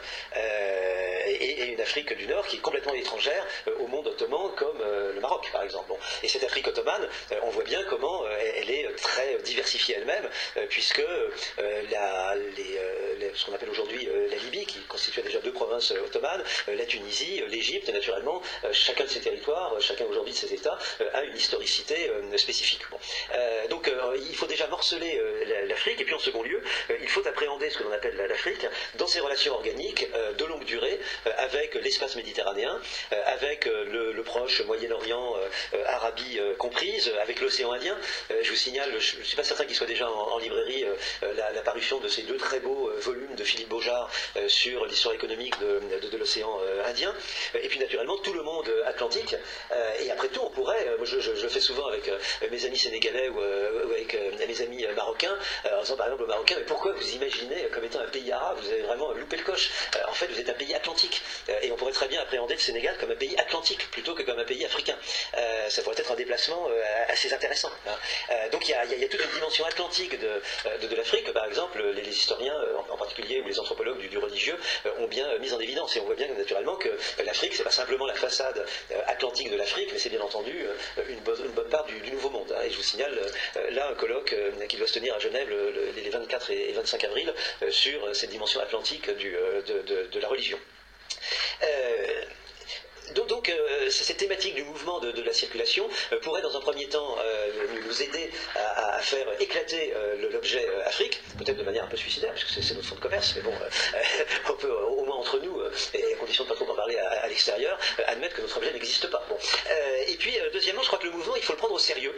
euh, et, et une Afrique du Nord qui est complètement étrangère euh, au monde ottoman, comme euh, le Maroc, par exemple. Bon. Et cette Afrique ottomane, euh, on voit bien comment euh, elle est très diversifiée elle-même, euh, puisque euh, la, les, euh, les, ce qu'on appelle aujourd'hui euh, la Libye, qui constituait déjà deux provinces euh, ottomanes, euh, la Tunisie, euh, l'Égypte, naturellement, euh, chacun de ces territoires, euh, chacun aujourd'hui de ces États, euh, a une historicité euh, spécifique. Bon. Euh, donc euh, il faut déjà morceler euh, l'Afrique, et puis en second lieu, euh, il faut appréhender ce que l'on appelle l'Afrique dans ses relations organiques euh, de longue durée euh, avec l'espace méditerranéen, euh, avec euh, le, le proche Moyen-Orient, euh, Arabie euh, comprise, avec l'océan Indien. Euh, je vous signale, je ne suis pas certain qu'il soit déjà en, en librairie, euh, la, la parution de ces deux très beaux euh, volumes de Philippe Beaujard euh, sur l'histoire économique de, de, de l'océan euh, Indien. Et puis naturellement tout le monde atlantique. Euh, et après tout, on pourrait, euh, je, je, je le fais souvent avec euh, mes amis sénégalais ou, euh, ou avec euh, mes amis euh, marocains, euh, en disant par exemple aux Marocains, mais pourquoi vous imaginez comme étant un pays arabe? Vous avez vraiment loupé le coche. Euh, en fait, vous êtes un pays atlantique. Euh, et on pourrait très bien appréhender le Sénégal comme un pays atlantique plutôt que comme un pays africain. Euh, ça pourrait être un déplacement euh, assez intéressant. Hein. Euh, donc il y, y, y a toute une dimension atlantique de, de, de l'Afrique. Par exemple, les, les historiens, en, en particulier, ou les anthropologues du, du religieux, euh, ont bien euh, mis en évidence. Et on voit bien naturellement que euh, l'Afrique, c'est pas simplement la façade euh, atlantique de l'Afrique, mais c'est bien entendu euh, une, bonne, une bonne part du, du Nouveau Monde. Hein. Et je vous signale euh, là un colloque euh, qui doit se tenir à Genève le, le, les vingt-quatre et vingt-cinq avril euh, sur cette dimension atlantique du, euh, de, de, de la religion. Euh, Donc, donc euh, cette thématique du mouvement de, de la circulation euh, pourrait dans un premier temps euh, nous aider à, à faire éclater euh, l'objet euh, Afrique, peut-être de manière un peu suicidaire, parce que c'est notre fonds de commerce, mais bon, euh, on peut au moins entre nous, euh, et à condition de pas trop en parler à, à l'extérieur, euh, admettre que notre objet n'existe pas. Bon. Euh, et puis, euh, deuxièmement, je crois que le mouvement, il faut le prendre au sérieux,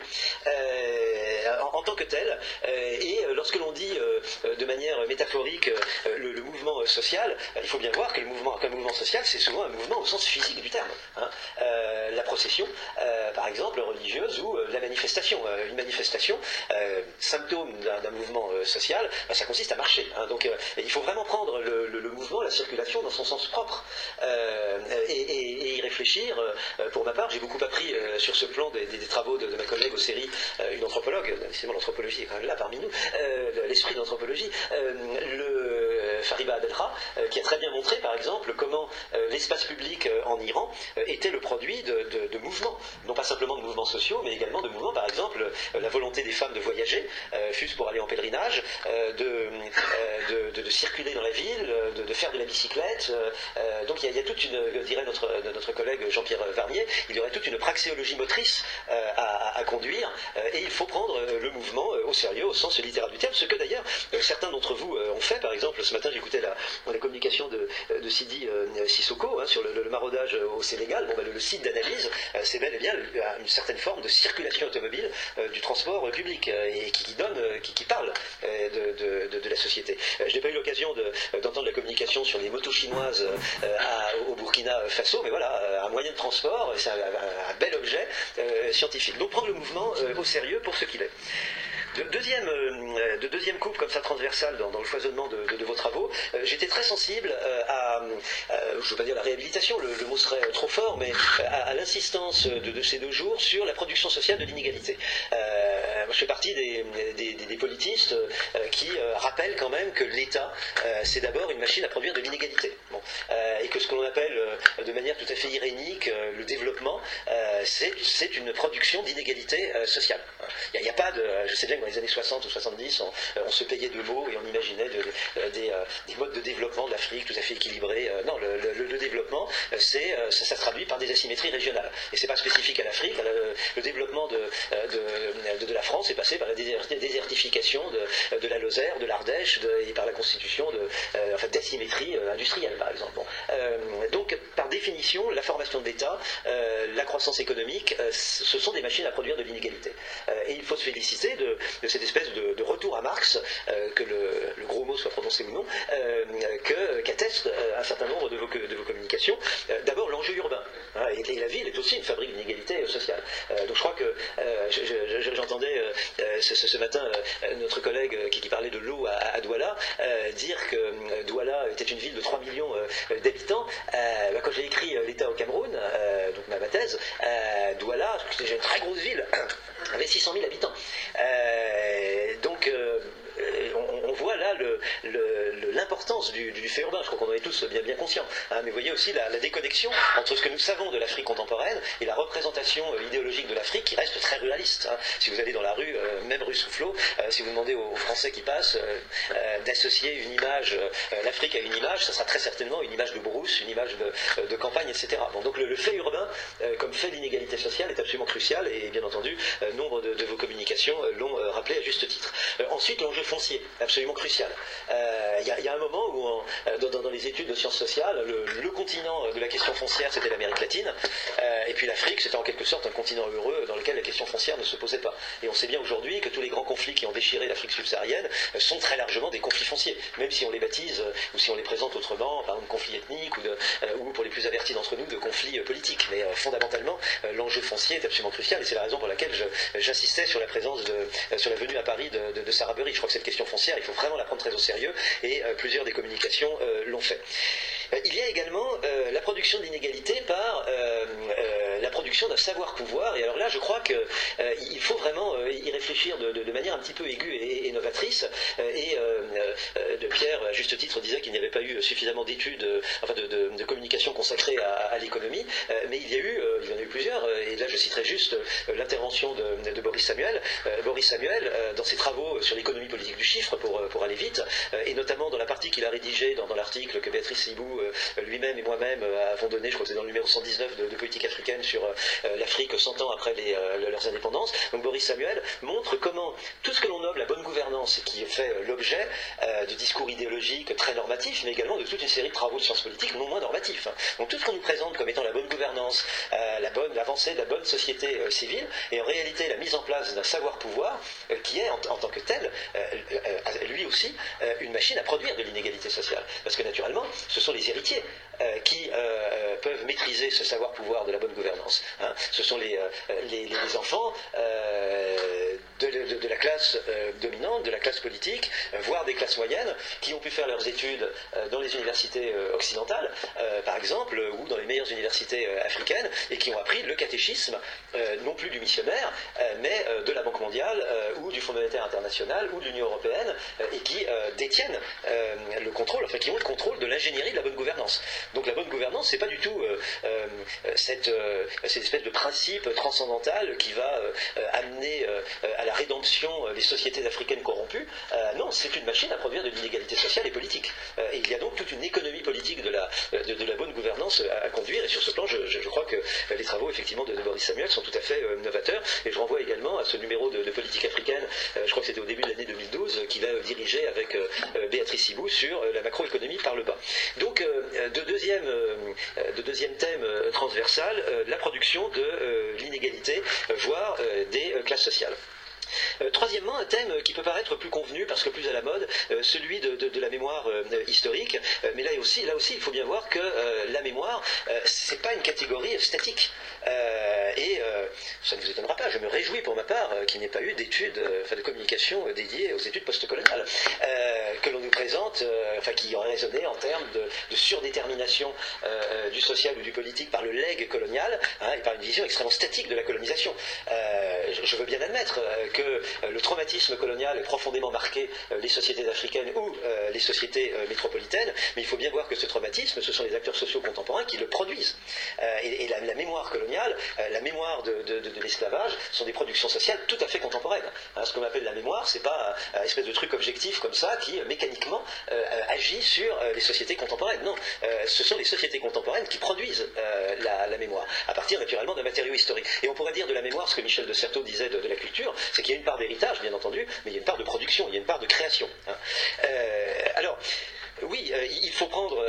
euh, en, en tant que tel, euh, et lorsque l'on dit euh, de manière métaphorique euh, le, le mouvement social, euh, il faut bien voir que le mouvement, qu'un mouvement social, c'est souvent un mouvement au sens physique du terme. Hein. Euh, la procession, euh, par exemple, religieuse, ou euh, la manifestation. Euh, une manifestation, euh, symptôme d'un mouvement euh, social, bah, ça consiste à marcher. Hein. Donc euh, il faut vraiment prendre le, le, le mouvement, la circulation dans son sens propre, euh, et, et, et y réfléchir. Euh, pour ma part, j'ai beaucoup appris euh, sur ce plan des, des, des travaux de, de ma collègue au série, euh, une anthropologue, décidément l'anthropologie est quand même là parmi nous, euh, l'esprit de l'anthropologie, euh, le Fariba Adelra, euh, qui a très bien montré, par exemple, comment euh, l'espace public euh, en Iran euh, était le produit de, de, de mouvements, non pas simplement de mouvements sociaux, mais également de mouvements, par exemple, euh, la volonté des femmes de voyager, euh, fût-ce pour aller en pèlerinage, euh, de, euh, de, de, de circuler dans la ville, de, de faire de la bicyclette. Euh, donc il y, a, il y a toute une, dirait notre, notre collègue Jean-Pierre Varnier, il y aurait toute une praxéologie motrice euh, à, à conduire, euh, et il faut prendre le mouvement au sérieux, au sens littéral du terme, ce que d'ailleurs euh, certains d'entre vous euh, ont fait. Par exemple, ce matin j'écoutais la, la communication de, de Sidi euh, Sissoko hein, sur le, le maraudage au Sénégal. Bon, ben, le, le site d'analyse, euh, c'est bel et bien une certaine forme de circulation automobile euh, du transport euh, public, euh, et qui, qui donne, euh, qui, qui parle euh, de, de, de la société. Euh, je n'ai pas eu l'occasion d'entendre de, la communication sur les motos chinoises euh, à, au Burkina Faso, mais voilà, un moyen de transport, c'est un, un, un bel objet euh, scientifique. Donc prendre le mouvement euh, au sérieux pour ce qu'il est. De deuxième, euh, de deuxième coupe comme ça transversale dans, dans le foisonnement de, de, de vos travaux, euh, j'étais très sensible euh, à, euh, je ne veux pas dire la réhabilitation, le, le mot serait trop fort, mais à, à l'insistance de, de ces deux jours sur la production sociale de l'inégalité. Euh, moi je fais partie des, des, des, des politistes euh, qui euh, rappellent quand même que l'État, euh, c'est d'abord une machine à produire de l'inégalité. Bon. Euh, et que ce que l'on appelle euh, de manière tout à fait irénique euh, le développement, euh, c'est une production d'inégalité euh, sociale. Il n'y a, a pas de, je sais bien que dans les années soixante ou soixante-dix, on, on se payait de mots et on imaginait de, de, des, des modes de développement de l'Afrique tout à fait équilibrés. Non, le, le, le développement, c'est, ça, ça se traduit par des asymétries régionales. Et c'est pas spécifique à l'Afrique. Le, le développement de, de, de, de la France est passé par la désertification de, de la Lozère, de l'Ardèche, et par la constitution de, euh, enfin, d'asymétries industrielles, par exemple. Bon. Euh, donc, par définition, la formation de l'État, euh, la croissance économique, économiques, euh, ce sont des machines à produire de l'inégalité. Euh, et il faut se féliciter de, de cette espèce de, de retour à Marx, euh, que le, le gros mot soit prononcé ou non, euh, que, qu'attestent euh, un certain nombre de vos, de vos communications. Euh, d'abord l'enjeu urbain, hein, et, et la ville est aussi une fabrique d'inégalité euh, sociale. Euh, donc je crois que euh, je, je, j'entendais euh, ce, ce matin euh, notre collègue qui, qui parlait de l'eau à, à Douala euh, dire que euh, Douala était une ville de trois millions euh, d'habitants. Euh, bah, quand j'ai écrit euh, l'État au Cameroun, euh, donc ma, ma thèse, euh, Douala, c'est déjà une très grosse ville, avait six cent mille habitants. Euh, donc euh, on, on voit là le, le, l'importance du, du fait urbain. Je crois qu'on en est tous bien, bien conscients. Hein, mais vous voyez aussi la, la déconnexion entre ce que nous savons de l'Afrique contemporaine et la représentation euh, idéologique de l'Afrique qui reste très ruraliste. Hein. Si vous allez dans la rue, euh, même rue Soufflot, euh, si vous demandez aux, aux Français qui passent euh, euh, d'associer une image, euh, l'Afrique à une image, ça sera très certainement une image de brousse, une image de, de campagne, et cetera. Bon, donc le, le fait urbain, euh, comme fait d'inégalité sociale, est absolument crucial et bien entendu, euh, nombre de, de vos communications euh, l'ont euh, rappelé à juste titre. Euh, ensuite, l'enjeu foncier, absolument crucial. Il euh, y, y a un moment où, en, dans, dans les études de sciences sociales, le, le continent de la question foncière, c'était l'Amérique latine, euh, et puis l'Afrique, c'était en quelque sorte un continent heureux dans lequel la question foncière ne se posait pas. Et on sait bien aujourd'hui que tous les grands conflits qui ont déchiré l'Afrique subsaharienne sont très largement des conflits fonciers, même si on les baptise, ou si on les présente autrement, par exemple conflits ethniques, ou, de, euh, ou pour les plus avertis d'entre nous, de conflits euh, politiques. Mais euh, fondamentalement, euh, l'enjeu foncier est absolument crucial, et c'est la raison pour laquelle je, j'insistais sur la présence, de, euh, sur la venue à Paris de, de, de Sarah Burry. Je crois que cette question foncière, il faut vraiment la prendre très au sérieux, et euh, plusieurs des communications euh, l'ont fait. Euh, il y a également euh, la production de l'inégalité par euh, euh, la production d'un savoir-pouvoir, et alors là je crois qu'il euh, faut vraiment euh, y réfléchir de, de, de manière un petit peu aiguë et, et novatrice, euh, et euh, euh, de Pierre, à juste titre, disait qu'il n'y avait pas eu suffisamment d'études, euh, enfin de, de, de communication consacrée à, à l'économie, euh, mais il y a eu, euh, il y en a eu plusieurs, euh, et là je citerai juste euh, l'intervention de, de Boris Samuel. Euh, Boris Samuel, euh, dans ses travaux sur l'économie politique du chiffre, pour, pour aller vite, euh, et notamment dans la partie qu'il a rédigée dans, dans l'article que Béatrice Sibou euh, lui-même et moi-même euh, avons donné, je crois que c'est dans le numéro cent dix-neuf de, de Politique africaine sur euh, l'Afrique cent ans après les, euh, leurs indépendances. Donc Boris Samuel montre comment tout ce que l'on nomme la bonne gouvernance, qui est fait euh, l'objet euh, du discours idéologique très normatif, mais également de toute une série de travaux de sciences politiques non moins normatifs. Hein. Donc tout ce qu'on nous présente comme étant la bonne gouvernance, euh, la bonne, l'avancée de la bonne société euh, civile, est en réalité la mise en place d'un savoir-pouvoir euh, qui est en, en tant que tel, euh, euh, lui aussi, euh, une machine à produire de l'inégalité sociale. Parce que naturellement, ce sont les héritiers euh, qui euh, peuvent maîtriser ce savoir-pouvoir de la bonne gouvernance. Hein. Ce sont les, euh, les, les enfants euh, de, de, de la classe euh, dominante, de la classe politique, euh, voire des classes moyennes, qui ont pu faire leurs études euh, dans les universités euh, occidentales, euh, par exemple, ou dans les meilleures universités euh, africaines, et qui ont appris le catéchisme, euh, non plus du missionnaire, euh, mais euh, de la Banque mondiale, euh, ou du Fonds monétaire international, ou de l'Union européenne, euh, et qui euh, détiennent euh, le contrôle, enfin qui ont le contrôle de l'ingénierie de la bonne gouvernance. Donc la bonne gouvernance, c'est pas du tout euh, euh, cette, euh, cette espèce de principe transcendantal qui va euh, amener euh, à la rédemption des sociétés africaines corrompues. Euh, non, c'est une machine à produire de l'inégalité sociale et politique. Euh, et il y a donc toute une économie politique de la, de, de la bonne gouvernance à, à conduire, et sur ce plan, je, je, je crois que les travaux effectivement de, de Boris Samuel sont tout à fait euh, novateurs, et je renvoie également à ce numéro de, de politique africaine, euh, je crois que c'était au début de l'année deux mille douze, qu'il a dirigé avec euh, Béatrice Sibou sur euh, la macroéconomie par le bas. Donc, euh, de, deuxième, euh, de deuxième thème euh, transversal, euh, la production de euh, l'inégalité, euh, voire euh, des euh, classes sociales. Euh, troisièmement, un thème qui peut paraître plus convenu parce que plus à la mode, euh, celui de, de, de la mémoire euh, historique. Euh, mais là aussi, là aussi, il faut bien voir que euh, la mémoire, euh, c'est pas une catégorie statique. Euh, et euh, ça ne vous étonnera pas, je me réjouis pour ma part euh, qu'il n'y ait pas eu d'études, euh, enfin de communication euh, dédiées aux études postcoloniales, euh, que l'on nous présente, euh, enfin qui auraient raisonné en termes de, de surdétermination euh, du social ou du politique par le legs colonial, hein, et par une vision extrêmement statique de la colonisation. Euh, je, je veux bien admettre euh, que euh, le traumatisme colonial ait profondément marqué euh, les sociétés africaines ou euh, les sociétés euh, métropolitaines, mais il faut bien voir que ce traumatisme, ce sont les acteurs sociaux contemporains qui le produisent. Euh, et et la, la mémoire coloniale, euh, la mémoire de, de, de, de l'esclavage, sont des productions sociales tout à fait contemporaines. Hein, ce qu'on appelle la mémoire, c'est pas un, un espèce de truc objectif comme ça qui euh, mécaniquement euh, agit sur euh, les sociétés contemporaines. Non, euh, ce sont les sociétés contemporaines qui produisent euh, la, la mémoire, à partir naturellement d'un matériau historique. Et on pourrait dire de la mémoire ce que Michel de Certeau disait de, de la culture, c'est qu'il y a une part d'héritage, bien entendu, mais il y a une part de production, il y a une part de création. Hein. Euh, alors, oui, euh, il faut prendre euh, en considération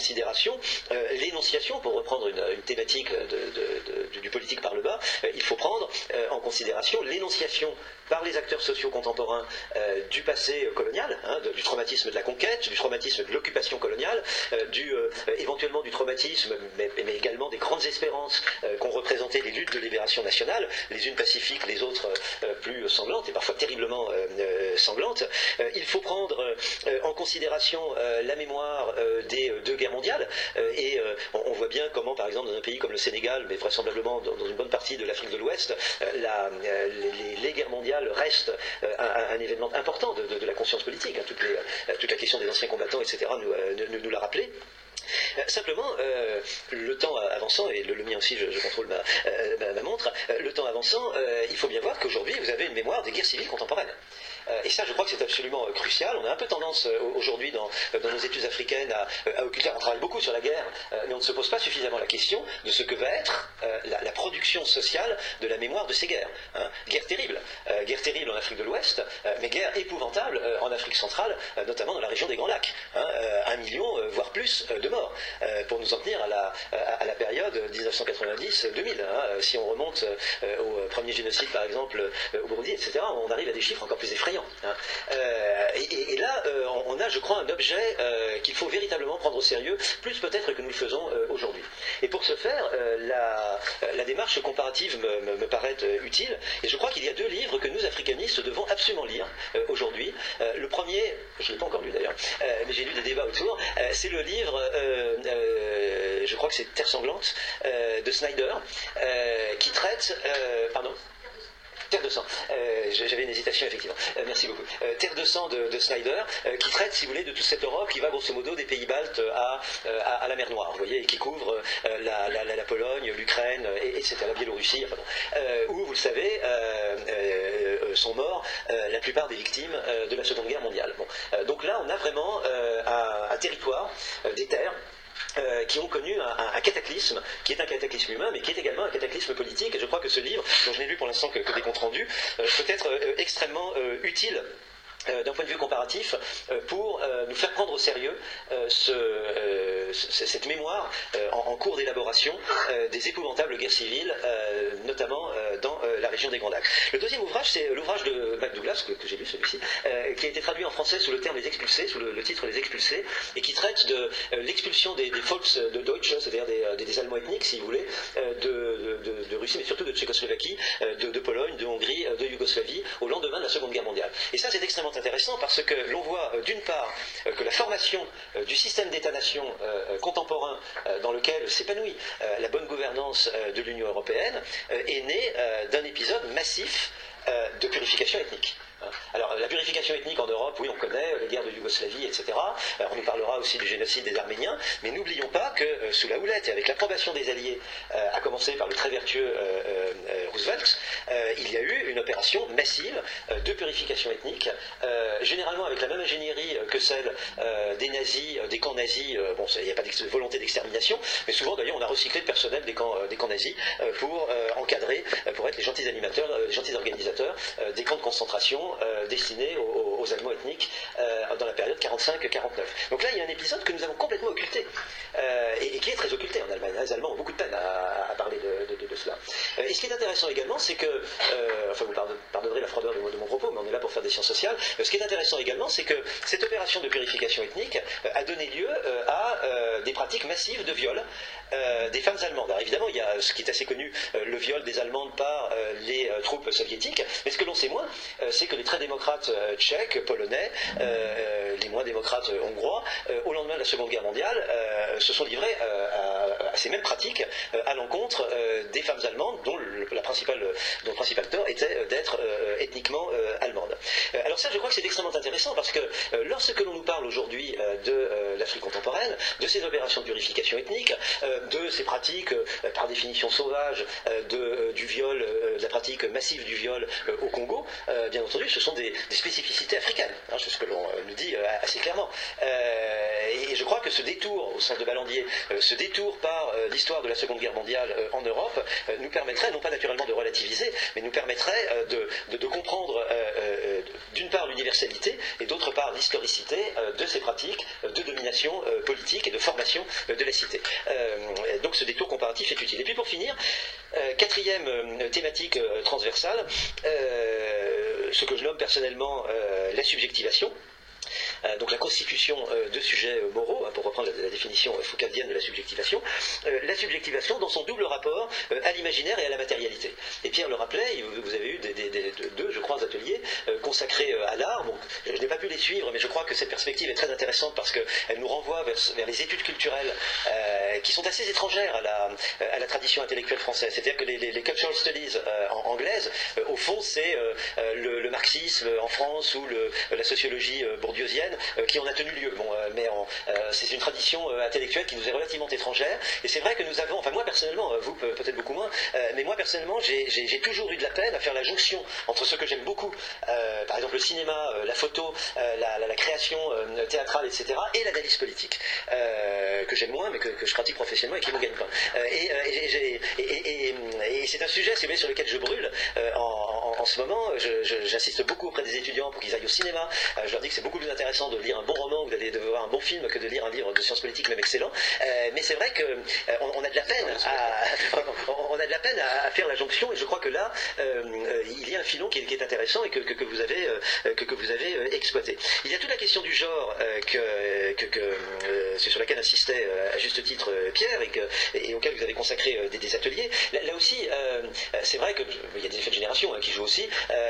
considération euh, l'énonciation, pour reprendre une, une thématique de, de, de, du politique par le bas, euh, il faut prendre euh, en considération l'énonciation par les acteurs sociaux contemporains euh, du passé colonial, hein, de, du traumatisme de la conquête, du traumatisme de l'occupation coloniale, euh, du, euh, éventuellement du traumatisme, mais, mais également des grandes espérances euh, qu'ont représentées les luttes de libération nationale, les unes pacifiques, les autres euh, plus sanglantes, et parfois terriblement euh, euh, sanglantes. Euh, il faut prendre euh, en considération euh, la mémoire euh, des euh, deux guerres mondiales, euh, et euh, on, on voit bien comment, par exemple, dans un pays comme le Sénégal, mais vraisemblablement dans, dans une bonne partie de l'Afrique de l'Ouest, euh, la, euh, les, les guerres mondiales reste euh, un, un événement important de, de, de la conscience politique. Hein, toute, les, euh, toute la question des anciens combattants, et cetera, nous, euh, nous, nous l'a rappelé. Euh, simplement, euh, le temps avançant, et le, le mien aussi, je, je contrôle ma, euh, ma, ma montre, euh, le temps avançant, euh, il faut bien voir qu'aujourd'hui, vous avez une mémoire des guerres civiles contemporaines. Euh, et ça, je crois que c'est absolument euh, crucial. On a un peu tendance euh, aujourd'hui dans, euh, dans nos études africaines à, à occulter. On travaille beaucoup sur la guerre, euh, mais on ne se pose pas suffisamment la question de ce que va être euh, la, la production sociale de la mémoire de ces guerres. Hein. Guerre terrible, euh, guerre terrible en Afrique de l'Ouest, euh, mais guerre épouvantable euh, en Afrique centrale, euh, notamment dans la région des Grands Lacs. Hein, euh, un million, euh, voire plus, euh, de morts, euh, pour nous en tenir à la, à, à la période dix-neuf cent quatre-vingt-dix deux mille. Hein. Si on remonte euh, au premier génocide, par exemple, euh, au Burundi, et cetera, on arrive à des chiffres encore plus effrayants. Hein. Euh, et, et là, euh, on a, je crois, un objet euh, qu'il faut véritablement prendre au sérieux, plus peut-être que nous le faisons euh, aujourd'hui. Et pour ce faire, euh, la, la démarche comparative me, me, me paraît euh, utile, et je crois qu'il y a deux livres que nous, africanistes, devons absolument lire euh, aujourd'hui. Euh, le premier, je ne l'ai pas encore lu d'ailleurs, euh, mais j'ai lu des débats autour, euh, c'est le livre, euh, euh, je crois que c'est Terre sanglante, euh, de Snyder, euh, qui traite... Euh, pardon Terre de sang. Euh, J'avais une hésitation, effectivement. Euh, merci beaucoup. Euh, Terre de sang de, de Snyder, euh, qui traite, si vous voulez, de toute cette Europe qui va grosso modo des pays baltes à, à, à la mer Noire, vous voyez, et qui couvre euh, la, la, la Pologne, l'Ukraine, et, et cetera, la Biélorussie, enfin bon, euh, où, vous le savez, euh, euh, sont morts euh, la plupart des victimes euh, de la Seconde Guerre mondiale. Bon. Euh, donc là, on a vraiment euh, un, un territoire, euh, des terres, Euh, qui ont connu un, un, un cataclysme, qui est un cataclysme humain, mais qui est également un cataclysme politique. Et je crois que ce livre, dont je n'ai lu pour l'instant que, que des comptes rendus, euh, peut être euh, extrêmement euh, utile Euh, d'un point de vue comparatif, euh, pour euh, nous faire prendre au sérieux euh, ce, euh, c- cette mémoire euh, en, en cours d'élaboration euh, des épouvantables guerres civiles, euh, notamment euh, dans euh, la région des Grands Lacs. Le deuxième ouvrage, c'est l'ouvrage de McDouglas, que, que j'ai lu celui-ci, euh, qui a été traduit en français sous le terme Les Expulsés, sous le, le titre Les Expulsés, et qui traite de euh, l'expulsion des, des Volks de Deutsche, c'est-à-dire des, des, des Allemands ethniques, si vous voulez, euh, de, de, de Russie, mais surtout de Tchécoslovaquie, euh, de, de Pologne, de Hongrie, euh, de Yougoslavie, au lendemain de la Seconde Guerre mondiale. Et ça, c'est extrêmement intéressant parce que l'on voit euh, d'une part euh, que la formation euh, du système d'État-nation euh, contemporain euh, dans lequel s'épanouit euh, la bonne gouvernance euh, de l'Union européenne euh, est née euh, d'un épisode massif euh, de purification ethnique. Alors, la purification ethnique en Europe, oui, on connaît, les guerres de Yougoslavie, et cetera. Alors, on nous parlera aussi du génocide des Arméniens, mais n'oublions pas que, euh, sous la houlette et avec l'approbation des Alliés, euh, à commencer par le très vertueux euh, euh, Roosevelt, euh, il y a eu une opération massive euh, de purification ethnique, euh, généralement avec la même ingénierie euh, que celle euh, des nazis, euh, des camps nazis. Euh, bon, il n'y a pas de volonté d'extermination, mais souvent, d'ailleurs, on a recyclé le personnel des camps, euh, des camps nazis euh, pour euh, encadrer, euh, pour être les gentils animateurs, euh, les gentils organisateurs euh, des camps de concentration Euh, destinés aux, aux Allemands ethniques euh, dans la période quarante-cinq quarante-neuf. Donc là, il y a un épisode que nous avons complètement occulté, euh, et, et qui est très occulté en Allemagne. Les Allemands ont beaucoup de peine à, à parler de, de, de, de cela. Euh, et ce qui est intéressant également, c'est que, euh, enfin vous pardonnerez la froideur de, de mon propos, mais on est là pour faire des sciences sociales. Euh, ce qui est intéressant également, c'est que cette opération de purification ethnique euh, a donné lieu euh, à euh, des pratiques massives de viol euh, des femmes allemandes. Alors évidemment, il y a ce qui est assez connu, euh, le viol des Allemandes par euh, les euh, troupes soviétiques, mais ce que l'on sait moins, euh, c'est que les très démocrates euh, tchèques, polonais, euh, les moins démocrates euh, hongrois, euh, au lendemain de la Seconde Guerre mondiale, euh, se sont livrés euh, à, à ces mêmes pratiques euh, à l'encontre euh, des femmes allemandes, dont le, la principale, dont le principal tort était euh, d'être euh, ethniquement euh, allemandes. Euh, alors ça, je crois que c'est extrêmement intéressant, parce que euh, lorsque l'on nous parle aujourd'hui euh, de euh, l'Afrique contemporaine, de ces opérations de purification ethnique, euh, de ces pratiques, euh, par définition sauvages, euh, de, euh, du viol, euh, de la pratique massive du viol euh, au Congo, euh, bien entendu, ce sont des, des spécificités souveraineté africaine, hein, c'est ce que l'on nous dit assez clairement. Euh, et je crois que ce détour, au sens de Ballandier, euh, ce détour par euh, l'histoire de la Seconde Guerre mondiale euh, en Europe, euh, nous permettrait, non pas naturellement de relativiser, mais nous permettrait euh, de, de, de comprendre euh, euh, d'une part l'universalité et d'autre part l'historicité euh, de ces pratiques euh, de domination euh, politique et de formation euh, de la cité. Euh, donc ce détour comparatif est utile. Et puis pour finir, euh, quatrième euh, thématique euh, transversale, euh, ce que je nomme personnellement euh, la subjectivation. Euh, donc la constitution euh, de sujets euh, moraux, hein, pour reprendre la, la définition euh, foucaldienne de la subjectivation, euh, la subjectivation dans son double rapport euh, à l'imaginaire et à la matérialité. Et Pierre le rappelait, vous, vous avez eu des, des, des, deux, je crois, ateliers euh, consacrés euh, à l'art. Bon, je, je n'ai pas pu les suivre, mais je crois que cette perspective est très intéressante parce qu'elle nous renvoie vers, vers les études culturelles euh, qui sont assez étrangères à la, à la tradition intellectuelle française. C'est-à-dire que les, les, les cultural studies euh, en anglaises, euh, au fond, c'est euh, le, le marxisme en France ou le, la sociologie euh, bourdieusienne Euh, qui en a tenu lieu. Bon, euh, mais euh, c'est une tradition euh, intellectuelle qui nous est relativement étrangère. Et c'est vrai que nous avons, enfin moi personnellement, euh, vous peut-être beaucoup moins, euh, mais moi personnellement, j'ai toujours eu de la peine à faire la jonction entre ce que j'aime beaucoup, euh, par exemple le cinéma, euh, la photo, euh, la, la, la création euh, théâtrale, et cetera, et l'analyse politique, euh, que j'aime moins, mais que, que je pratique professionnellement et qui me gagne pas. Euh, et et, et, et, et c'est un sujet, si vous voulez, sur lequel je brûle euh, en, en, en ce moment. J'insiste beaucoup auprès des étudiants pour qu'ils aillent au cinéma. Euh, je leur dis que c'est beaucoup plus intéressant de lire un bon roman ou d'aller de voir un bon film que de lire un livre de sciences politiques, même excellent. Euh, mais c'est vrai qu'on euh, on a de la peine à, on a de la peine à, à faire la jonction, et je crois que là, euh, il y a un filon qui est, qui est intéressant et que, que, que vous avez, euh, que, que vous avez exploité. Il y a toute la question du genre euh, que, que, que euh, c'est sur laquelle insistait euh, à juste titre euh, Pierre et, que, et auquel vous avez consacré euh, des, des ateliers. Là, là aussi, euh, c'est vrai qu'il y a des effets de génération hein, qui jouent aussi.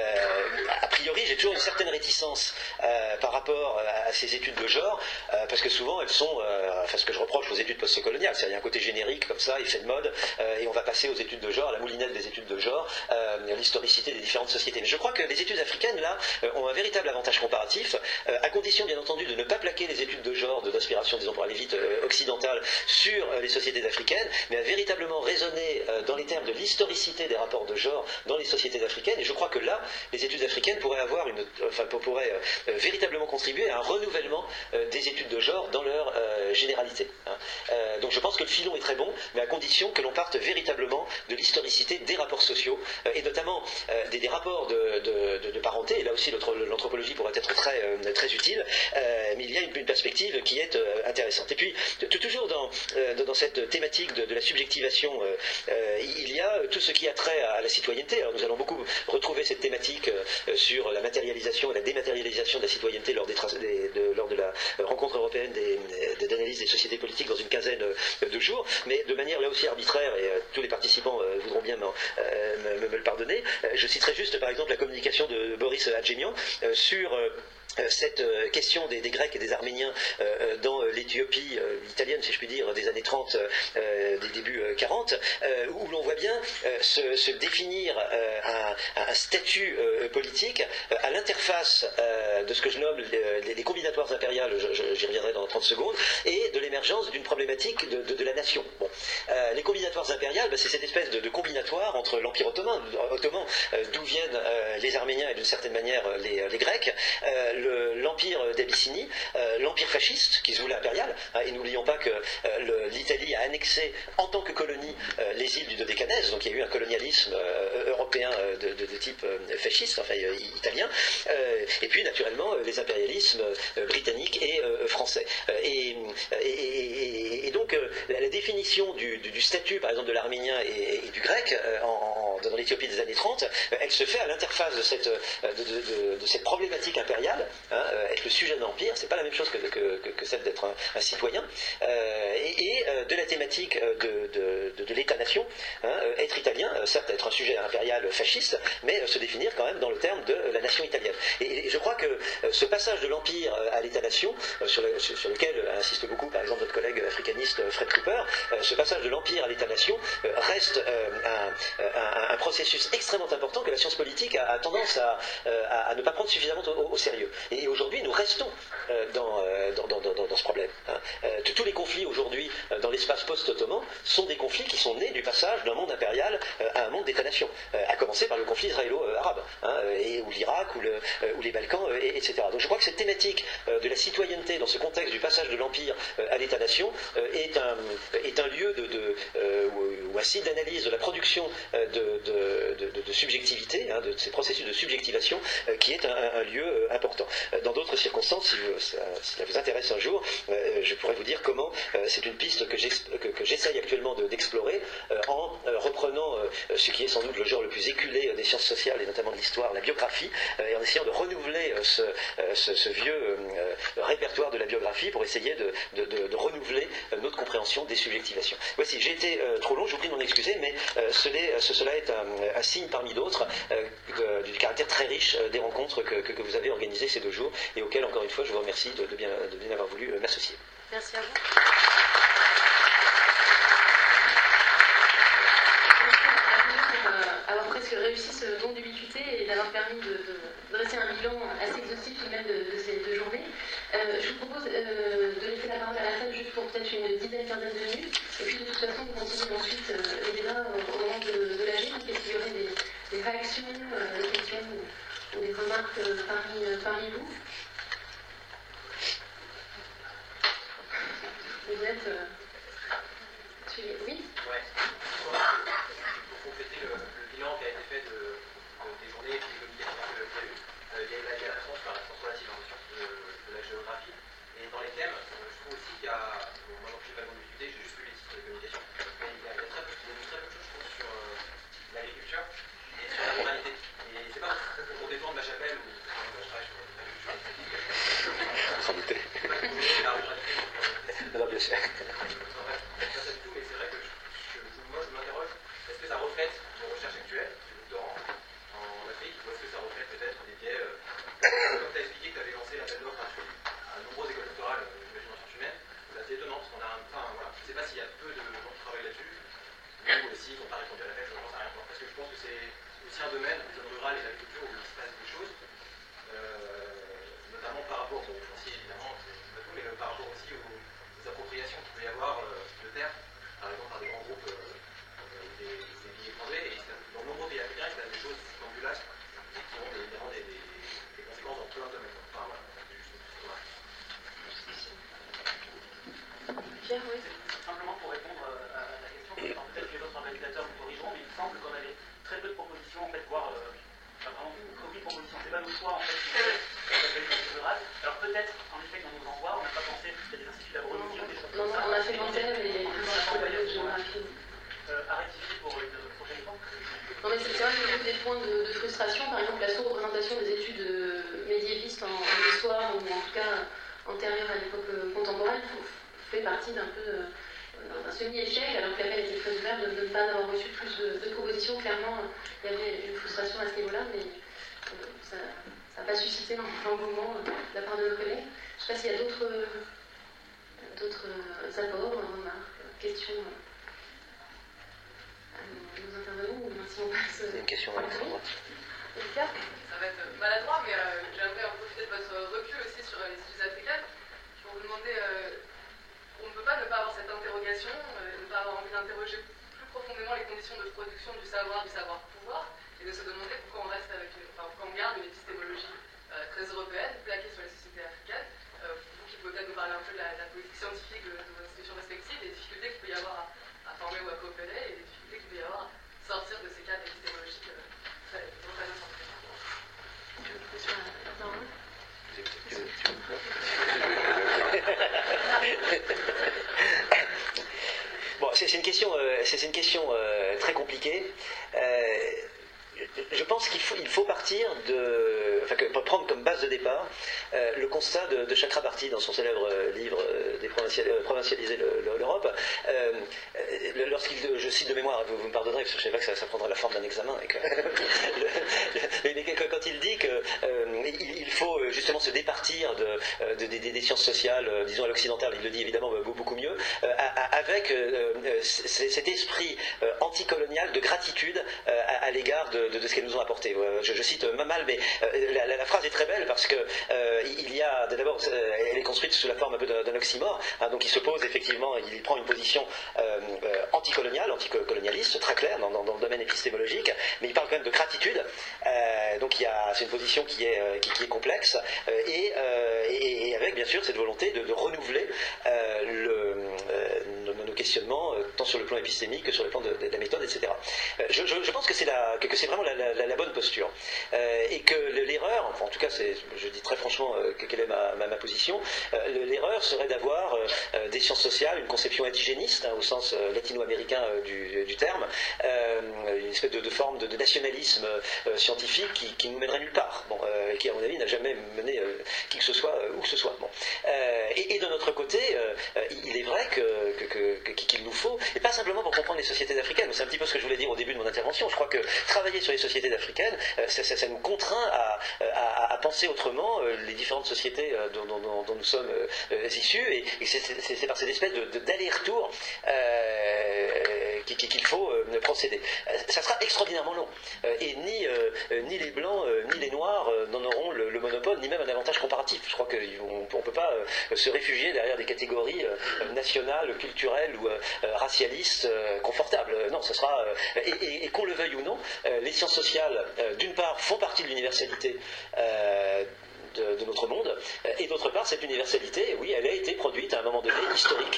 Euh, a priori, j'ai toujours une certaine réticence euh, par rapport à ces études de genre, euh, parce que souvent elles sont, euh, enfin ce que je reproche aux études postcoloniales, c'est-à-dire il y a un côté générique comme ça, effet de mode, euh, et on va passer aux études de genre, à la moulinette des études de genre, euh, l'historicité des différentes sociétés. Mais je crois que les études africaines, là, euh, ont un véritable avantage comparatif, euh, à condition bien entendu de ne pas plaquer les études de genre, de d'inspiration, disons pour aller vite, euh, occidentale, sur euh, les sociétés africaines, mais à véritablement raisonner euh, dans les termes de l'historicité des rapports de genre dans les sociétés africaines, et je crois que là, les études africaines pourraient avoir une, enfin pourraient euh, véritablement contribuer à un renouvellement euh, des études de genre dans leur euh, généralité. Hein. Euh, donc je pense que le filon est très bon, mais à condition que l'on parte véritablement de l'historicité des rapports sociaux, euh, et notamment euh, des, des rapports de, de, de, de parenté, et là aussi l'anthropologie pourrait être très, euh, très utile, euh, mais il y a une, une perspective qui est euh, intéressante. Et puis, toujours dans, euh, dans cette thématique de, de la subjectivation, euh, euh, il y a tout ce qui a trait à, à la citoyenneté. Alors nous allons beaucoup retrouver cette thématique euh, sur la matérialisation et la dématérialisation de la citoyenneté lors, des des, de, lors de la rencontre européenne d'analyse des, des sociétés politiques dans une quinzaine de jours, mais de manière là aussi arbitraire, et euh, tous les participants euh, voudront bien euh, me, me le pardonner. Euh, je citerai juste par exemple la communication de Boris Adjemian euh, sur euh, cette question des, des Grecs et des Arméniens euh, dans l'Éthiopie euh, italienne, si je puis dire, des années trente, euh, des débuts quarante, euh, où l'on voit bien euh, se, se définir euh, un, un statut euh, politique euh, à l'interface euh, de ce que je nomme les, les combinatoires impériales, j'y reviendrai dans trente secondes, et de l'émergence d'une problématique de, de, de la nation. Bon. Euh, les combinatoires impériales, bah, c'est cette espèce de, de combinatoire entre l'Empire ottoman, ottoman euh, d'où viennent euh, les Arméniens et d'une certaine manière les, les Grecs, euh, l'empire d'Abyssinie, euh, l'empire fasciste qui se voulait impérial, hein, et n'oublions pas que euh, l'Italie a annexé en tant que colonie euh, les îles du Dodécanèse, donc il y a eu un colonialisme euh, européen euh, de, de, de type euh, fasciste, enfin euh, italien, euh, et puis naturellement euh, les impérialismes euh, britanniques et euh, français. Euh, et, et, et, et donc euh, la, la définition du, du, du statut par exemple de l'arménien et, et du grec euh, en, en, dans l'Éthiopie des années trente, euh, elle se fait à l'interface de cette, de, de, de, de cette problématique impériale. Hein, euh, être le sujet de l'Empire, c'est pas la même chose que, que, que, que celle d'être un, un citoyen, euh, et, et euh, de la thématique de, de, de, de l'État-nation, hein, euh, être italien, euh, certes être un sujet impérial fasciste, mais euh, se définir quand même dans le terme de la nation italienne. Et, et je crois que euh, ce passage de l'Empire à l'État-nation, euh, sur, le, sur, sur lequel euh, insiste beaucoup par exemple notre collègue africaniste Fred Cooper, euh, ce passage de l'Empire à l'État-nation euh, reste euh, un, un, un processus extrêmement important que la science politique a, a tendance à, à, à ne pas prendre suffisamment au, au sérieux. Et aujourd'hui, nous restons euh, dans, euh, dans, dans, dans, dans ce problème. Hein. Euh, tous les conflits aujourd'hui euh, dans l'espace post-ottoman sont des conflits qui sont nés du passage d'un monde impérial euh, à un monde d'État-nation, euh, à commencer par le conflit israélo-arabe, hein, et, ou l'Irak, ou, le, euh, ou les Balkans, euh, et, etc. Donc je crois que cette thématique euh, de la citoyenneté dans ce contexte du passage de l'Empire euh, à l'État-nation euh, est, un, est un lieu de, de, euh, ou, ou un site d'analyse de la production euh, de, de, de, de subjectivité, hein, de ces processus de subjectivation, euh, qui est un, un lieu euh, important. Dans d'autres circonstances, si, vous, ça, si ça vous intéresse un jour, euh, je pourrais vous dire comment euh, c'est une piste que, que, que j'essaye actuellement de, d'explorer euh, en euh, reprenant euh, ce qui est sans doute le genre le plus éculé euh, des sciences sociales et notamment de l'histoire, la biographie, euh, et en essayant de renouveler euh, ce, euh, ce, ce vieux euh, répertoire de la biographie pour essayer de, de, de, de renouveler euh, notre compréhension des subjectivations. Voici, j'ai été euh, trop long, je vous prie de m'en excuser, mais euh, ce, ce, cela est un, un signe parmi d'autres euh, du caractère très riche euh, des rencontres que, que, que vous avez organisées ces deux jours et auxquelles, encore une fois, je vous remercie de, de, bien, de bien avoir voulu euh, m'associer. Merci à vous. Avoir presque réussi ce don d'ubiquité et d'avoir permis de, de dresser un bilan assez exhaustif tout de même de, de ces deux journées. Euh, je vous propose euh, de laisser la parole à la salle juste pour peut-être une dizaine, quinzaine de minutes. Et puis de toute façon, vous continuez ensuite euh, les débats au, au moment de, de l'A G. Est-ce qu'il y aurait des, des réactions, euh, des questions ou, ou des remarques euh, parmi, euh, parmi vous? Vous êtes... Euh, tu... Oui? Ouais. Pour compléter le, le bilan qui a été fait de, de, des journées et des communications qu'il y a eu, euh, il y a eu la l'absence par l'absence relative en sciences de, de la géographie. Et dans les thèmes, euh, je trouve aussi qu'il y a, bon, moi non plus j'ai pas discuté, j'ai juste lu les titres de communication, mais il y a, il y a très peu, il y a eu très peu de choses, je trouve, sur euh, l'agriculture et sur la ruralité. Et c'est pas pour défendre ma chapelle ou je travaille sur l'agriculture. Sans douter. La ruralité. Alors, bien sûr. Est-ce que ça reflète nos recherches actuelles, du doctorant en Afrique, ou est-ce que ça reflète peut-être des biais, euh, comme tu as expliqué que tu avais lancé l'appel d'offres à de nombreuses écoles doctorales euh, j'imagine en sciences humaines, c'est assez étonnant parce qu'on a un. Enfin voilà, je ne sais pas s'il y a peu de gens qui travaillent là-dessus, ou s'ils n'ont pas répondu à l'appel, je n'en sais rien. Parce que je pense que c'est aussi un domaine, les zones rurales et l'agriculture, où il se passe des choses, euh, notamment par rapport au foncier évidemment, pas tout, mais euh, par rapport aussi aux, aux appropriations qu'il peut y avoir euh, de terres, par exemple par des grands groupes. Euh, Des, des pays étrangers, et dans de nombreux pays africains, il se passe des choses qui sont plus larges et qui ont évidemment des, des, des conséquences dans plein de domaines. Enfin voilà, c'est juste une petite remarque. Pierre, oui. Simplement pour répondre à la question, peut-être que les autres organisateurs nous corrigeront, mais il me semble qu'on avait très peu de propositions, en fait, voire euh, enfin, vraiment aucune proposition. C'est pas nos choix, en fait, qui ont rural. Alors peut-être, en effet, que dans nos envois, on n'a pas pensé à des instituts d'agronomie ou des choses comme ça. Non, non, on a fait mentir, mais on a fait géographie. Euh, à rectifier pour une prochaine fois. Non mais c'est vrai qu'il y a des points de, de frustration, par exemple la sous-représentation des études euh, médiévistes en, en histoire, ou en tout cas antérieures à l'époque euh, contemporaine, fait partie d'un peu euh, d'un semi-échec, alors que l'appel était très ouvert de, de ne pas avoir reçu plus de, de propositions. Clairement, il y avait une frustration à ce niveau-là, mais euh, ça n'a pas suscité l'engouement de la part de nos collègues. Je ne sais pas s'il y a d'autres euh, d'autres euh, apports, remarques, questions. Euh, nous intervenons ou si on passe. C'est une question à Alexandra. Elka ? Ça va être maladroit, mais euh, j'aimerais en profiter de votre recul aussi sur les études africaines pour vous demander, euh, on ne peut pas ne pas avoir cette interrogation, euh, ne pas avoir envie d'interroger plus profondément les conditions de production du savoir, du savoir-pouvoir, et de se demander pourquoi on reste avec une, enfin, pourquoi on garde une épistémologie euh, très européenne, plaquée sur les sociétés africaines. Euh, vous qui pouvez peut-être nous parler un peu de la, de la politique scientifique de, de vos institutions respectives, des difficultés qu'il peut y avoir à, à former ou à coopérer, et des difficultés qu'il peut y avoir à sortir de ces cadres épistémologiques euh, très, très importants. Bon, c'est une question, euh, c'est une question euh, très compliquée. Euh, je pense qu'il faut, il faut partir de, enfin, que, prendre comme base de départ euh, le constat de, de Chakrabarty dans son célèbre euh, livre euh, des provincial, euh, Provincialiser l'Europe. Euh, euh, Lorsqu'il, je cite de mémoire, vous, vous me pardonnerez parce que je sais pas que ça, ça prendra la forme d'un examen, et que, le, le, mais quand il dit qu'il euh, il faut justement se départir de, de, de, des sciences sociales, euh, disons à l'occidentale, il le dit évidemment beaucoup mieux, euh, avec euh, cet esprit euh, anticolonial de gratitude euh, à, à l'égard de De, de ce qu'elles nous ont apporté. Je, je cite mal, mais euh, la, la, la phrase est très belle parce que euh, il y a, d'abord, elle est construite sous la forme un peu d'un oxymore, hein, donc il se pose effectivement, il prend une position euh, anticoloniale, anticolonialiste, très claire dans, dans, dans le domaine épistémologique, mais il parle quand même de gratitude, euh, donc c'est une position qui est, qui, qui est complexe, euh, et, euh, et, et avec bien sûr cette volonté de, de renouveler euh, le, euh, nos, nos questionnements, euh, tant sur le plan épistémique que sur le plan de, de, de la méthode, et cetera. Euh, je, je, je pense que c'est que, que vraiment la, la, la bonne posture, euh, et que l'erreur, enfin en tout cas je dis très franchement euh, quelle est ma, ma, ma position, euh, l'erreur serait d'avoir euh, des sciences sociales, une conception indigéniste, hein, au sens euh, latino-américain euh, du, du terme, euh, une espèce de, de forme de, de nationalisme euh, scientifique qui, qui nous mènerait nulle part, bon, euh, et qui à mon avis n'a jamais mené euh, qui que ce soit, euh, où que ce soit. Bon. Euh, et, et de notre côté, euh, il est vrai que, que, que, qu'il nous faut, et pas simplement pour comprendre les sociétés africaines, c'est un petit peu ce que je voulais dire au début de mon intervention, je crois que travailler sur les sociétés africaines, euh, ça, ça, ça nous contraint à, à, à penser autrement euh, les différentes sociétés euh, dont, dont, dont nous sommes euh, issus, et, et c'est par cette espèce d'aller-retour euh, qu'il faut euh, procéder. Ça sera extraordinairement long, euh, et ni, euh, ni les blancs euh, ni les noirs euh, n'en auront le, le monopole, ni même un avantage comparatif. Je crois qu'on ne peut pas euh, se réfugier derrière des catégories euh, nationales, culturelles ou euh, racialistes euh, confortables. Non, ce sera, euh, et, et, et qu'on le veuille ou non, euh, les sciences sociales, euh, d'une part, font partie de l'universalité euh, De, de notre monde, et d'autre part cette universalité, oui, elle a été produite à un moment donné historique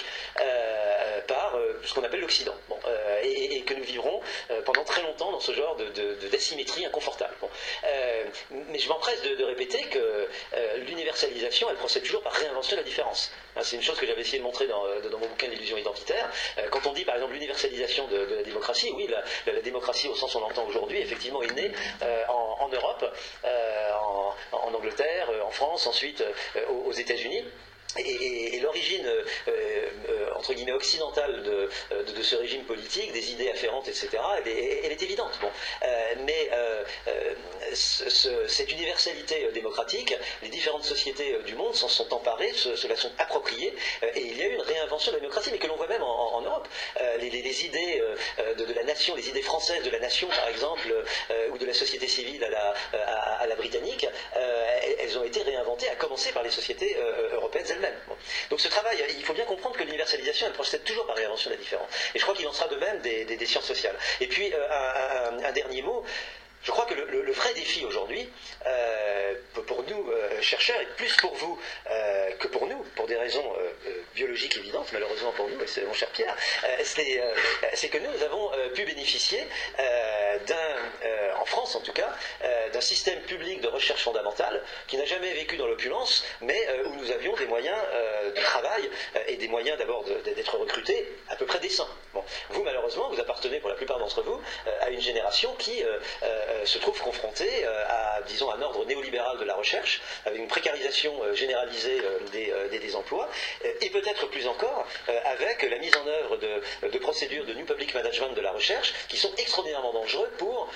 euh, par euh, ce qu'on appelle l'Occident, bon, euh, et, et que nous vivrons euh, pendant très longtemps dans ce genre de, de, de d'asymétrie inconfortable. Bon. Euh, mais je m'empresse de, de répéter que euh, l'universalisation, elle procède toujours par réinvention de la différence. Hein, c'est une chose que j'avais essayé de montrer dans, dans mon bouquin L'illusion identitaire. Euh, quand on dit par exemple l'universalisation de, de la démocratie, oui, la, la, la démocratie au sens où on l'entend aujourd'hui, effectivement, est née euh, en, en Europe, euh, en, en Angleterre, en France, ensuite euh, aux États-Unis. Et, et, et l'origine, euh, euh, entre guillemets, occidentale de, de, de ce régime politique, des idées afférentes, et cetera, elle est, elle est évidente. Bon. Euh, mais euh, euh, ce, ce, cette universalité démocratique, les différentes sociétés du monde s'en sont emparées, se, se la sont appropriées, euh, et il y a eu une réinvention de la démocratie, mais que l'on voit même en, en Europe. Euh, les, les, les idées euh, de, de la nation, les idées françaises de la nation, par exemple, euh, ou de la société civile à la, à, à la britannique, euh, elles, elles ont été réinventées, à commencer par les sociétés euh, européennes elles-mêmes. Bon. Donc ce travail, il faut bien comprendre que l'universalisation, elle procède toujours par réinvention de la différence. Et je crois qu'il en sera de même des, des, des sciences sociales. Et puis, euh, un, un, un dernier mot. Je crois que le, le, le vrai défi aujourd'hui, euh, pour nous, euh, chercheurs, et plus pour vous euh, que pour nous, pour des raisons euh, euh, biologiques évidentes, malheureusement pour nous, et c'est mon cher Pierre, euh, c'est euh, que nous, nous avons euh, pu bénéficier euh, d'un, euh, en France en tout cas, euh, d'un système public de recherche fondamentale qui n'a jamais vécu dans l'opulence, mais euh, où nous avions des moyens euh, de travail euh, et des moyens d'abord d'être recrutés à peu près décents. Bon. Vous, malheureusement, vous appartenez pour la plupart d'entre vous euh, à une génération qui euh, euh, se trouve confronté à, disons, un ordre néolibéral de la recherche, avec une précarisation généralisée des, des, des emplois, et peut-être plus encore avec la mise en œuvre de, de procédures de New Public Management de la recherche qui sont extraordinairement dangereux pour,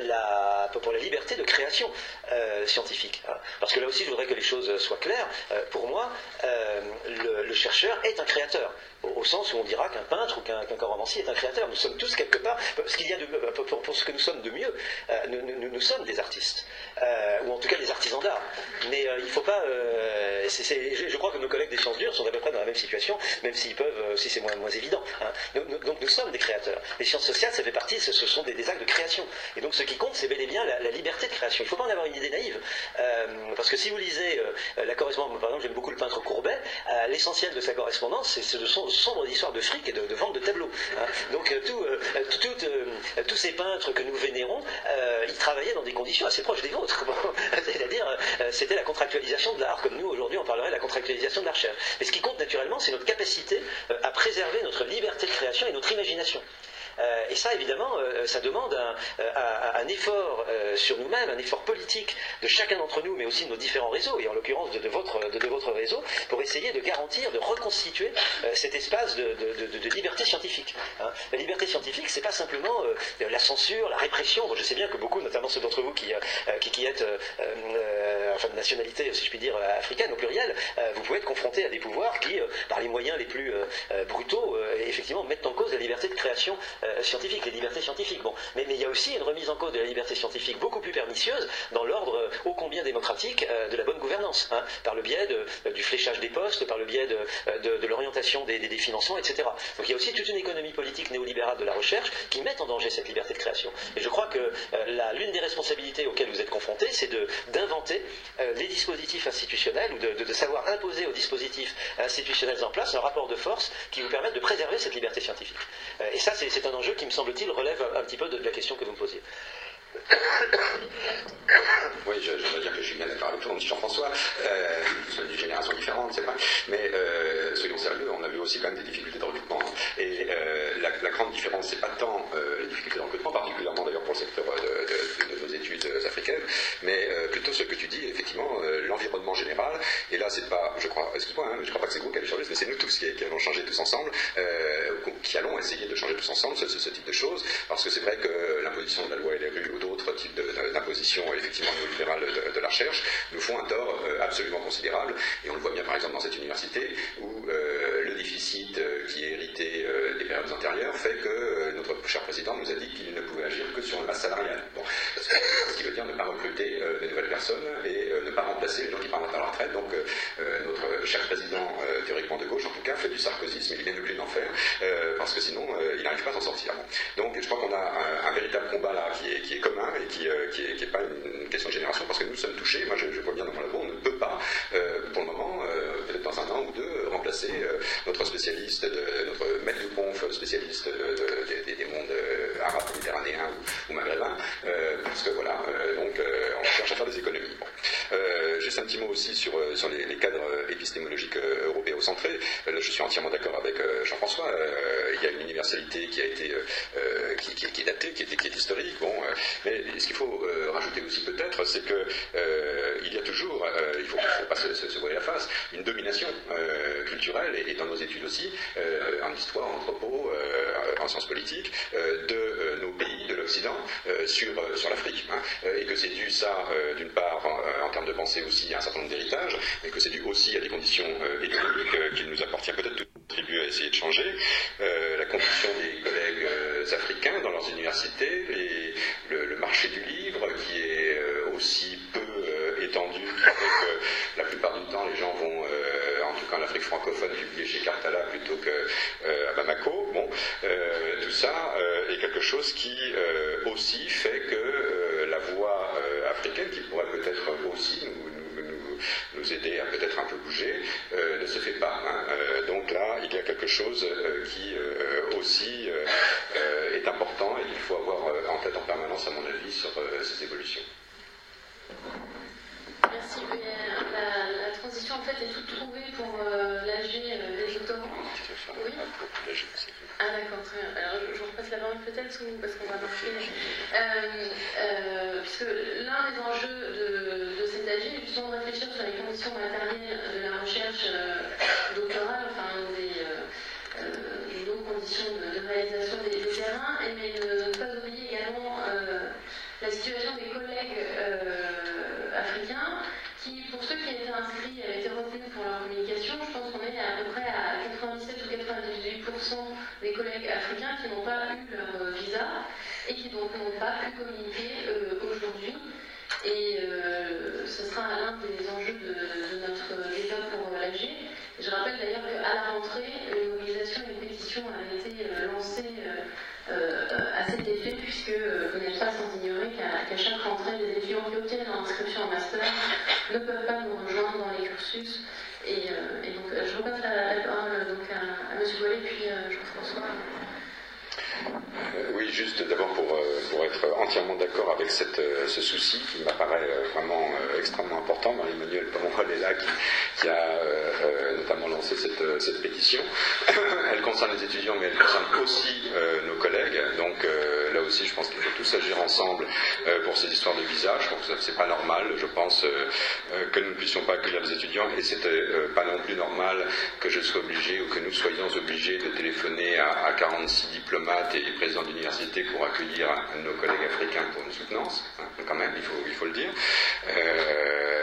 la, pour la liberté de création euh, scientifique. Parce que là aussi, je voudrais que les choses soient claires. Pour moi, euh, le, le chercheur est un créateur, au, au sens où on dira qu'un peintre ou qu'un qu'un romancier est un créateur. Nous sommes tous quelque part, ce qu'il y a de, pour, pour ce que nous sommes de mieux, euh, Nous, nous, nous sommes des artistes, euh, ou en tout cas des artisans d'art. Mais euh, il ne faut pas. Euh, c est, c est, je, je crois que nos collègues des sciences dures sont à peu près dans la même situation, même s'ils peuvent, euh, si c'est moins, moins évident. Hein. Nous, nous, donc nous sommes des créateurs. Les sciences sociales, ça fait partie, ce, ce sont des, des actes de création. Et donc ce qui compte, c'est bel et bien la, la liberté de création. Il ne faut pas en avoir une idée naïve. Euh, parce que si vous lisez euh, la correspondance, par exemple, j'aime beaucoup le peintre Courbet, euh, l'essentiel de sa correspondance, c'est de sombres histoires de fric et de, de vente de tableaux. Hein. Donc euh, tout, euh, tout, tout, euh, tous ces peintres que nous vénérons, euh, ils travaillaient dans des conditions assez proches des vôtres. Bon, c'est-à-dire, euh, c'était la contractualisation de l'art, comme nous aujourd'hui on parlerait de la contractualisation de la recherche. Mais ce qui compte naturellement, c'est notre capacité euh, à préserver notre liberté de création et notre imagination. Euh, et ça, évidemment, euh, ça demande un, un, un effort euh, sur nous-mêmes, un effort politique de chacun d'entre nous, mais aussi de nos différents réseaux, et en l'occurrence de, de, votre, de, de votre réseau, pour essayer de garantir, de reconstituer euh, cet espace de, de, de, de liberté scientifique. Hein. La liberté scientifique, c'est pas simplement euh, la censure, la répression. Bon, je sais bien que beaucoup, notamment ceux d'entre vous qui, euh, qui, qui êtes euh, euh, enfin de nationalité, si je puis dire, africaine au pluriel, euh, vous pouvez être confronté à des pouvoirs qui, euh, par les moyens les plus euh, euh, brutaux, euh, effectivement, mettent en cause la liberté de création euh, scientifique, les libertés scientifiques. Bon, mais, mais il y a aussi une remise en cause de la liberté scientifique beaucoup plus pernicieuse dans l'ordre euh, ô combien démocratique euh, de la bonne gouvernance, hein, par le biais de, euh, du fléchage des postes, par le biais de, de, de l'orientation des, des, des financements, et cetera. Donc il y a aussi toute une économie politique néolibérale de la recherche qui met en danger cette liberté de création. Et je crois que euh, l'une des responsabilités auxquelles vous êtes confrontés, c'est d'inventer euh, les dispositifs institutionnels ou de, de, de savoir imposer aux dispositifs institutionnels en place un rapport de force qui vous permette de préserver cette liberté scientifique. Euh, et ça, c'est un enjeu qui, me semble-t-il, relève un, un petit peu de, de la question que vous me posiez. Oui, j'aimerais dire que je suis bien d'accord avec toi, on dit Jean-François, euh, c'est une génération différente, c'est vrai, mais euh, soyons sérieux, on a vu aussi quand même des difficultés de recrutement. Et euh, la, la grande différence, c'est pas tant euh, les difficultés de recrutement, particulièrement d'ailleurs pour le secteur de, de, de, de nos études africaines, mais euh, plutôt ce que tu dis, effectivement, euh, l'environnement général. Et là, c'est pas, je crois, excuse-moi, hein, je crois pas que c'est vous qui allez changer, mais c'est nous tous qui, qui allons changer tous ensemble, euh, qui allons essayer de changer tous ensemble ce, ce, ce type de choses, parce que c'est vrai que l'imposition de la loi L R U ou d'autres types d'imposition effectivement néolibérale de, de la recherche nous font un tort euh, absolument considérable, et on le voit bien par exemple dans cette université où euh, le déficit euh, qui est hérité euh, des périodes antérieures fait que euh, notre cher président nous a dit qu'il ne pouvait agir que sur la masse salariale. Bon, ce qui veut dire ne pas recruter euh, de nouvelles personnes et euh, ne pas remplacer les gens qui partent à la retraite. Donc euh, notre cher président, euh, théoriquement de gauche en tout cas, fait du sarkozysme, il est bien obligé d'en faire, euh, parce que sinon euh, il n'arrive pas à s'en sortir. Bon. Donc je crois qu'on a un, un véritable combat là qui est, qui est commun et qui, euh, qui est, qui est pas une, une question de génération, parce que nous sommes touchés. Moi je, je vois bien dans mon labo, on ne peut pas euh, pour le moment, euh, peut-être dans un an ou deux, remplacer euh, notre spécialiste, de, notre maître du conf spécialiste de, de, de, des mondes euh, arabes, méditerranéens ou, ou maghrébins, euh, parce que voilà, euh, donc euh, on cherche à faire des économies. Bon. Euh, juste un petit mot aussi sur, sur les, les cadres épistémologiques euh, européocentrés. Euh, je suis entièrement d'accord avec euh, Jean-François. Euh, il y a une universalité qui a été euh, qui, qui, qui est datée, qui est, qui est historique. Bon, euh, mais ce qu'il faut euh, rajouter aussi peut-être, c'est que euh, il y a toujours, euh, il ne faut, faut pas se, se, se voiler la face, une domination euh, culturelle, et, et dans nos études aussi, euh, en histoire, en anthropo, euh, en sciences politiques, euh, de euh, nos pays, de l'Occident, euh, sur, euh, sur l'Afrique. Hein, et que c'est dû ça, euh, d'une part, en, en termes de pensée aussi, à un certain nombre d'héritages, mais que c'est dû aussi à des conditions euh, économiques euh, qu'il nous appartient peut-être de contribuer à essayer de changer. Euh, la condition des collègues euh, africains dans leurs universités, et le, le marché du livre qui est euh, aussi peu euh, étendu, qui fait que la plupart du temps les gens vont, euh, en tout cas en Afrique francophone, publier chez Cartala plutôt qu'à euh, Bamako. Bon, euh, tout ça euh, est quelque chose qui euh, aussi fait que euh, la voix euh, africaine, qui pourrait peut-être aussi nous, nous, nous, nous aider à peut-être un peu bouger, euh, ne se fait pas. Hein. Euh, donc là, il y a quelque chose euh, qui euh, aussi euh, euh, est important et qu'il faut avoir euh, en tête en permanence, à mon avis, sur euh, ces évolutions. Merci. Oui, la, la transition en fait est toute trouvée pour euh, l'A G euh, des doctorants. Oui. Ah d'accord, très bien. Alors je, je vous repasse la parole peut-être, parce qu'on va marquer. Euh, euh, puisque l'un des enjeux de, de cet A G est justement de réfléchir sur les conditions matérielles de la recherche euh, doctorale, enfin des euh, euh, nos conditions de, de réalisation des, des terrains, et mais ne, ne pas oublier également euh, la situation des collègues euh, africains qui, pour ceux qui étaient inscrits, avaient été retenus pour leur communication. Je pense qu'on est à peu près à quatre-vingt-dix-sept ou quatre-vingt-dix-huit pour cent des collègues africains qui n'ont pas eu leur visa et qui donc n'ont pas pu communiquer euh, aujourd'hui. Et euh, ce sera l'un des enjeux de, de notre débat pour l'A G. Je rappelle d'ailleurs qu'à la rentrée, une mobilisation et une pétition a été lancée euh, euh, à cet effet, puisque euh, vous n'êtes pas sans ignorer qu'à qu'à chaque rentrée, les étudiants qui obtiennent leur inscription en master ne peuvent pas nous rejoindre dans les cursus. Et, euh, et donc, je repasse la, la parole donc, à, à M. Boilet, puis euh, Jean-François. Euh, oui, juste d'abord pour, euh, pour être entièrement d'accord avec cette, euh, ce souci qui m'apparaît euh, vraiment euh, extrêmement important. Marie-Emmanuelle Pommerol est là, qui, qui a euh, euh, notamment lancé cette, euh, cette pétition. Elle concerne les étudiants, mais elle concerne aussi euh, nos collègues. Donc euh, là aussi, je pense qu'il faut tous agir ensemble euh, pour ces histoires de visa. Je pense que c'est pas normal, je pense, euh, euh, que nous ne puissions pas accueillir les étudiants, et c'était euh, pas non plus normal que je sois obligé, ou que nous soyons obligés de téléphoner à, à quarante-six diplomates et présidents d'université pour accueillir nos collègues africains pour une soutenance, hein, quand même, il faut, il faut le dire. Euh,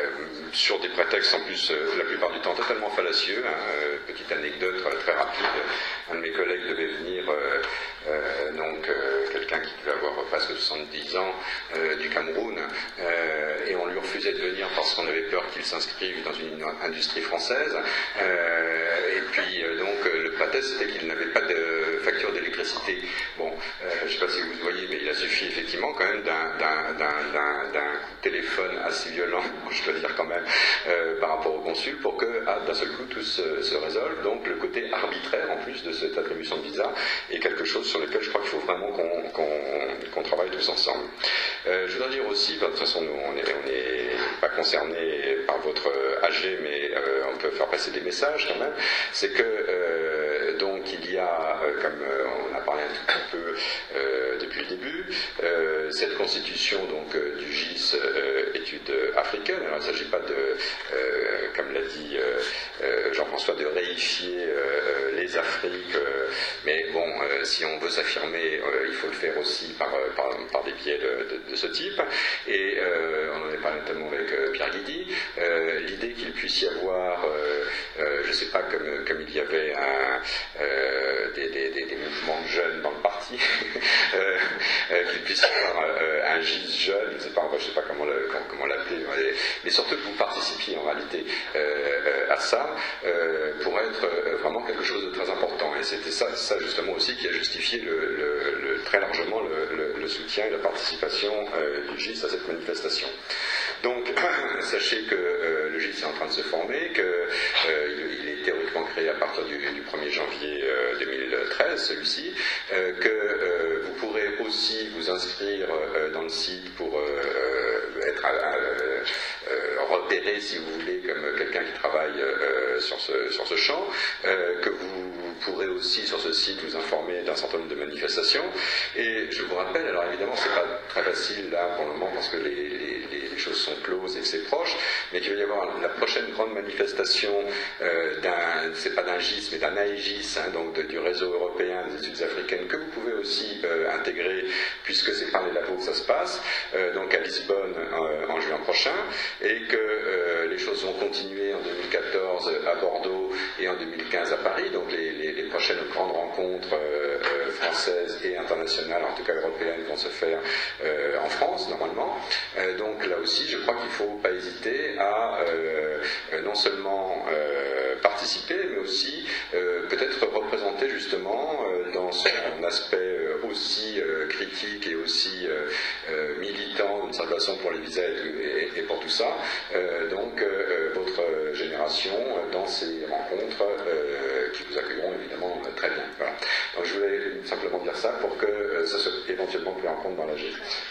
sur des prétextes en plus euh, la plupart du temps totalement fallacieux. Hein. Euh, petite anecdote euh, très rapide, un de mes collègues devait venir, euh, euh, donc euh, quelqu'un qui devait avoir presque soixante-dix ans euh, du Cameroun, euh, et on lui refusait de venir parce qu'on avait peur qu'il s'inscrive dans une industrie française. Euh, et puis euh, donc euh, le prétexte c'était qu'il n'avait pas de facture d'électricité. Bon, euh, je ne sais pas si vous voyez, mais il a suffi effectivement quand même d'un, d'un, d'un, d'un, d'un coup de téléphone assez violent, je dois dire quand même, euh, par rapport au consul, pour que ah, d'un seul coup tout se, se résolve. Donc le côté arbitraire en plus de cette attribution de visa est quelque chose sur lequel je crois qu'il faut vraiment qu'on, qu'on, qu'on travaille tous ensemble. Euh, je voudrais dire aussi, bah, de toute façon nous on n'est on est pas concernés par votre A G, mais euh, on peut faire passer des messages quand même, c'est que euh, donc il y a, euh, comme euh, on a parlé un tout petit peu euh, depuis le début, euh, cette constitution donc euh, du G I S euh, études africaines. Alors il ne s'agit pas de, euh, comme l'a dit euh, euh, Jean-François, de réifier euh, les Afriques, euh, mais bon, euh, si on veut s'affirmer, euh, il faut le faire aussi par, par, par des biais de, de, de ce type. Et euh, on en a parlé notamment avec euh, Pierre Guidi, euh, l'idée qu'il puisse y avoir, euh, euh, je ne sais pas, comme, comme il y avait un, euh, des, des, des, des mouvements de jeunes dans le parti, euh, euh, qu'il puisse y avoir euh, un G I S jeune, je ne sais pas, je sais pas comment, le, comment, comment l'appeler, mais surtout que vous participiez en réalité euh, à ça, euh, pour être euh, vraiment quelque chose de très important. Et c'était ça, ça justement aussi qui a justifié le, le, le, très largement le, le, le soutien et la participation euh, du G I S à cette manifestation. Donc, sachez que euh, le G I S est en train de se former, qu'il euh, il est théoriquement créé à partir du, du premier janvier euh, deux mille treize, celui-ci, euh, que euh, vous pourrez aussi vous inscrire euh, dans le site pour euh, être euh, euh, repéré, si vous voulez, comme quelqu'un qui travaille euh, sur, ce, sur ce champ, euh, que vous pourrez aussi sur ce site vous informer d'un certain nombre de manifestations. Et je vous rappelle, alors évidemment c'est pas très facile là pour le moment parce que les, les, les choses sont closes et que c'est proche, mais qu'il va y avoir la prochaine grande manifestation euh, d'un, c'est pas d'un G I S mais d'un A E G I S, hein, donc de, du réseau européen des études africaines, que vous pouvez aussi euh, intégrer puisque c'est par les labos que ça se passe, euh, donc à Lisbonne euh, en juin prochain, et que euh, les choses vont continuer en deux mille quatorze à Bordeaux et en deux mille quinze à Paris, donc les, les, les prochaines grandes rencontres euh, euh, françaises et internationales, en tout cas européennes, vont se faire euh, en France normalement. Euh, donc là aussi, je crois qu'il ne faut pas hésiter à euh, non seulement euh, participer, mais aussi euh, peut-être représenter justement euh, dans son aspect euh, aussi euh, critique et aussi euh, euh, militant d'une certaine façon pour les visas et, et, et pour tout ça, euh, donc euh, votre génération euh, dans ces rencontres euh, qui vous accueilleront évidemment euh, très bien. Voilà. Donc je voulais simplement dire ça pour que euh, ça soit éventuellement pris en compte dans la G.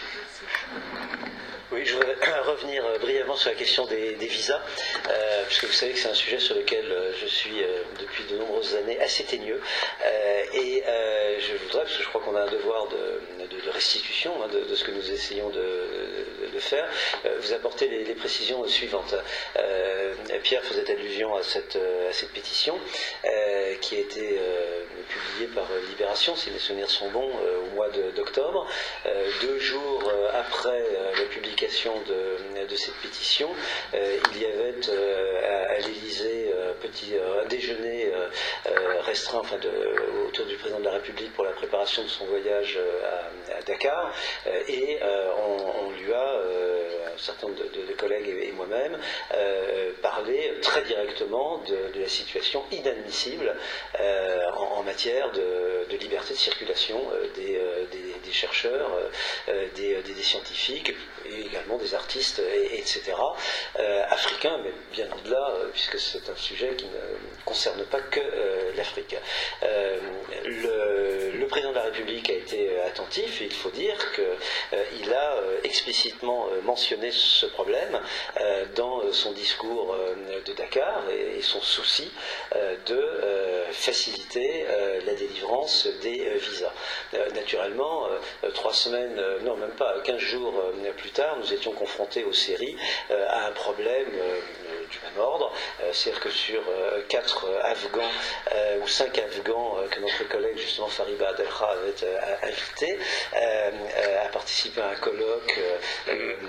Oui, je voudrais revenir brièvement sur la question des, des visas, euh, puisque vous savez que c'est un sujet sur lequel je suis euh, depuis de nombreuses années assez teigneux, euh, et euh, je voudrais, parce que je crois qu'on a un devoir de, de, de restitution hein, de, de ce que nous essayons de, de, de faire, euh, vous apporter les, les précisions suivantes. Euh, Pierre faisait allusion à cette, à cette pétition euh, qui a été euh, publiée par Libération, si mes souvenirs sont bons, euh, au mois de, d'octobre, euh, deux jours euh, après euh, la publication De, de cette pétition, euh, il y avait euh, à, à l'Élysée euh, petit euh, un déjeuner euh, euh, restreint enfin de, autour du président de la République pour la préparation de son voyage euh, à, à Dakar, euh, et euh, on, on lui a euh, un certain nombre de, de, de collègues et, et moi-même euh, parlé très directement de, de la situation inadmissible euh, en, en matière de, de liberté de circulation euh, des, euh, des, des chercheurs, euh, des, des, des scientifiques et également des artistes, et, etc., euh, africains, mais bien au-delà, euh, puisque c'est un sujet qui ne concerne pas que euh, l'Afrique. Euh, le, le président de la République a été attentif, et il faut dire qu'il euh, a euh, explicitement euh, mentionné ce problème euh, dans son discours euh, de Dakar, et, et son souci euh, de euh, faciliter euh, la délivrance des euh, visas. Euh, naturellement, euh, trois semaines, euh, non même pas, quinze jours euh, plus tard, nous étions confrontés aux séries euh, à un problème euh, du même ordre, euh, c'est-à-dire que sur euh, quatre euh, Afghans euh, ou cinq Afghans euh, que notre collègue justement Fariba Adelkha avait euh, invité euh, euh, à participer à un colloque euh, euh, sud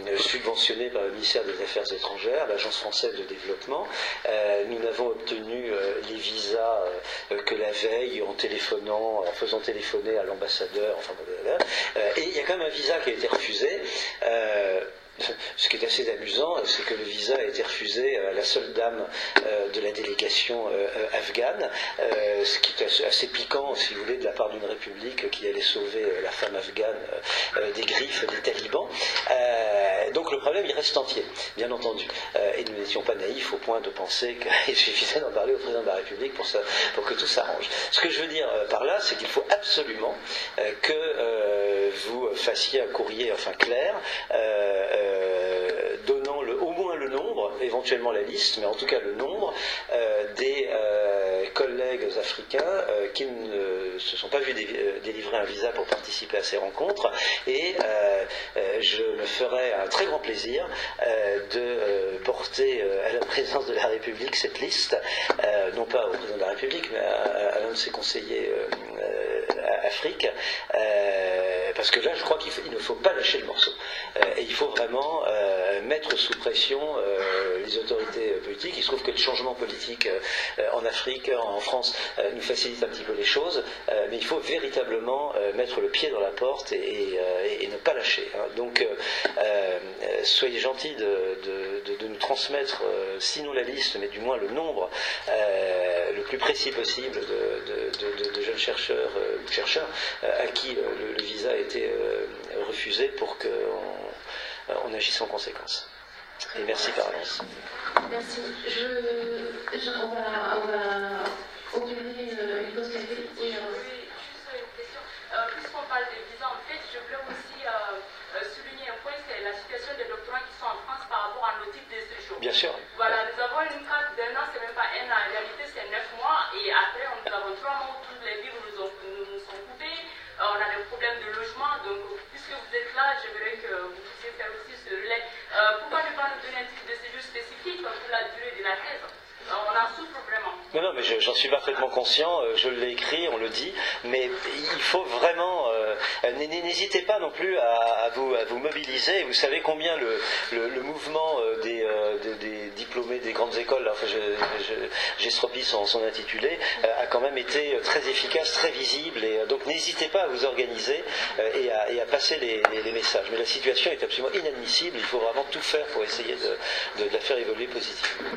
subventionné par le ministère des Affaires étrangères, l'Agence française de développement. Euh, nous n'avons obtenu euh, les visas euh, que la veille en téléphonant, en faisant téléphoner à l'ambassadeur, enfin, euh, et il y a quand même un visa qui a été refusé. Euh, Ce qui est assez amusant, c'est que le visa a été refusé à la seule dame euh, de la délégation euh, afghane, euh, ce qui est assez, assez piquant, si vous voulez, de la part d'une république qui allait sauver euh, la femme afghane euh, des griffes des talibans. Euh, donc le problème, il reste entier, bien entendu. Euh, et nous n'étions pas naïfs au point de penser qu'il suffisait d'en parler au président de la République pour, ça, pour que tout s'arrange. Ce que je veux dire euh, par là, c'est qu'il faut absolument euh, que euh, vous fassiez un courrier, enfin clair, euh, Euh, donnant le, au moins le nombre, éventuellement la liste, mais en tout cas le nombre euh, des euh, collègues africains euh, qui ne se sont pas vus dé, délivrer un visa pour participer à ces rencontres, et euh, euh, je me ferai un très grand plaisir euh, de euh, porter euh, à la présidence de la République cette liste, euh, non pas au président de la République, mais à, à l'un de ses conseillers euh, euh, à Afrique, euh, parce que là je crois qu'il faut, il ne faut pas lâcher le morceau, euh, et il faut vraiment Euh, mettre sous pression euh, les autorités politiques. Il se trouve que le changement politique euh, en Afrique, en France, euh, nous facilite un petit peu les choses, euh, mais il faut véritablement euh, mettre le pied dans la porte et, et, euh, et ne pas lâcher. Hein. Donc, euh, euh, soyez gentils de, de, de, de nous transmettre, euh, sinon la liste, mais du moins le nombre euh, le plus précis possible de, de, de, de, de jeunes chercheurs euh, ou chercheurs euh, à qui euh, le, le visa a été euh, refusé pour qu'on on agisse en conséquence. Et merci par avance. Merci. Je, je, on va, on va ouvrir une, une pause café. Oui, euh... oui, juste une question. Euh, Puisqu'on parle des visas, en fait, je voulais aussi euh, euh, souligner un point, c'est la situation des doctorants qui sont en France par rapport à nos types de séjour. Bien sûr. Voilà, nous avons une carte d'un an, c'est même pas un an. En réalité, c'est neuf mois. Et après, on, nous avons trois mois où tous les vivres nous, ont, nous, nous sont coupés. Euh, on a des problèmes de logement. Donc, puisque vous êtes là, j'aimerais que vous puissiez faire aussi ce relais. Euh, pourquoi ne pas nous donner un type de séjour spécifique pour la durée de la thèse? euh, On en souffre vraiment. Non, non, mais je, j'en suis parfaitement conscient, euh, je l'ai écrit, on le dit, mais il faut vraiment, euh, n'hésitez pas non plus à, à, vous, à vous mobiliser. Vous savez combien le, le, le mouvement euh, des, euh, des, des diplômés des grandes écoles, là, enfin, je, je, j'estropie son, son intitulé, euh, a quand même été très efficace, très visible, et euh, donc n'hésitez pas à vous organiser euh, et, à, et à passer les, les, les messages. Mais la situation est absolument inadmissible, il faut vraiment tout faire pour essayer de, de, de la faire évoluer positivement.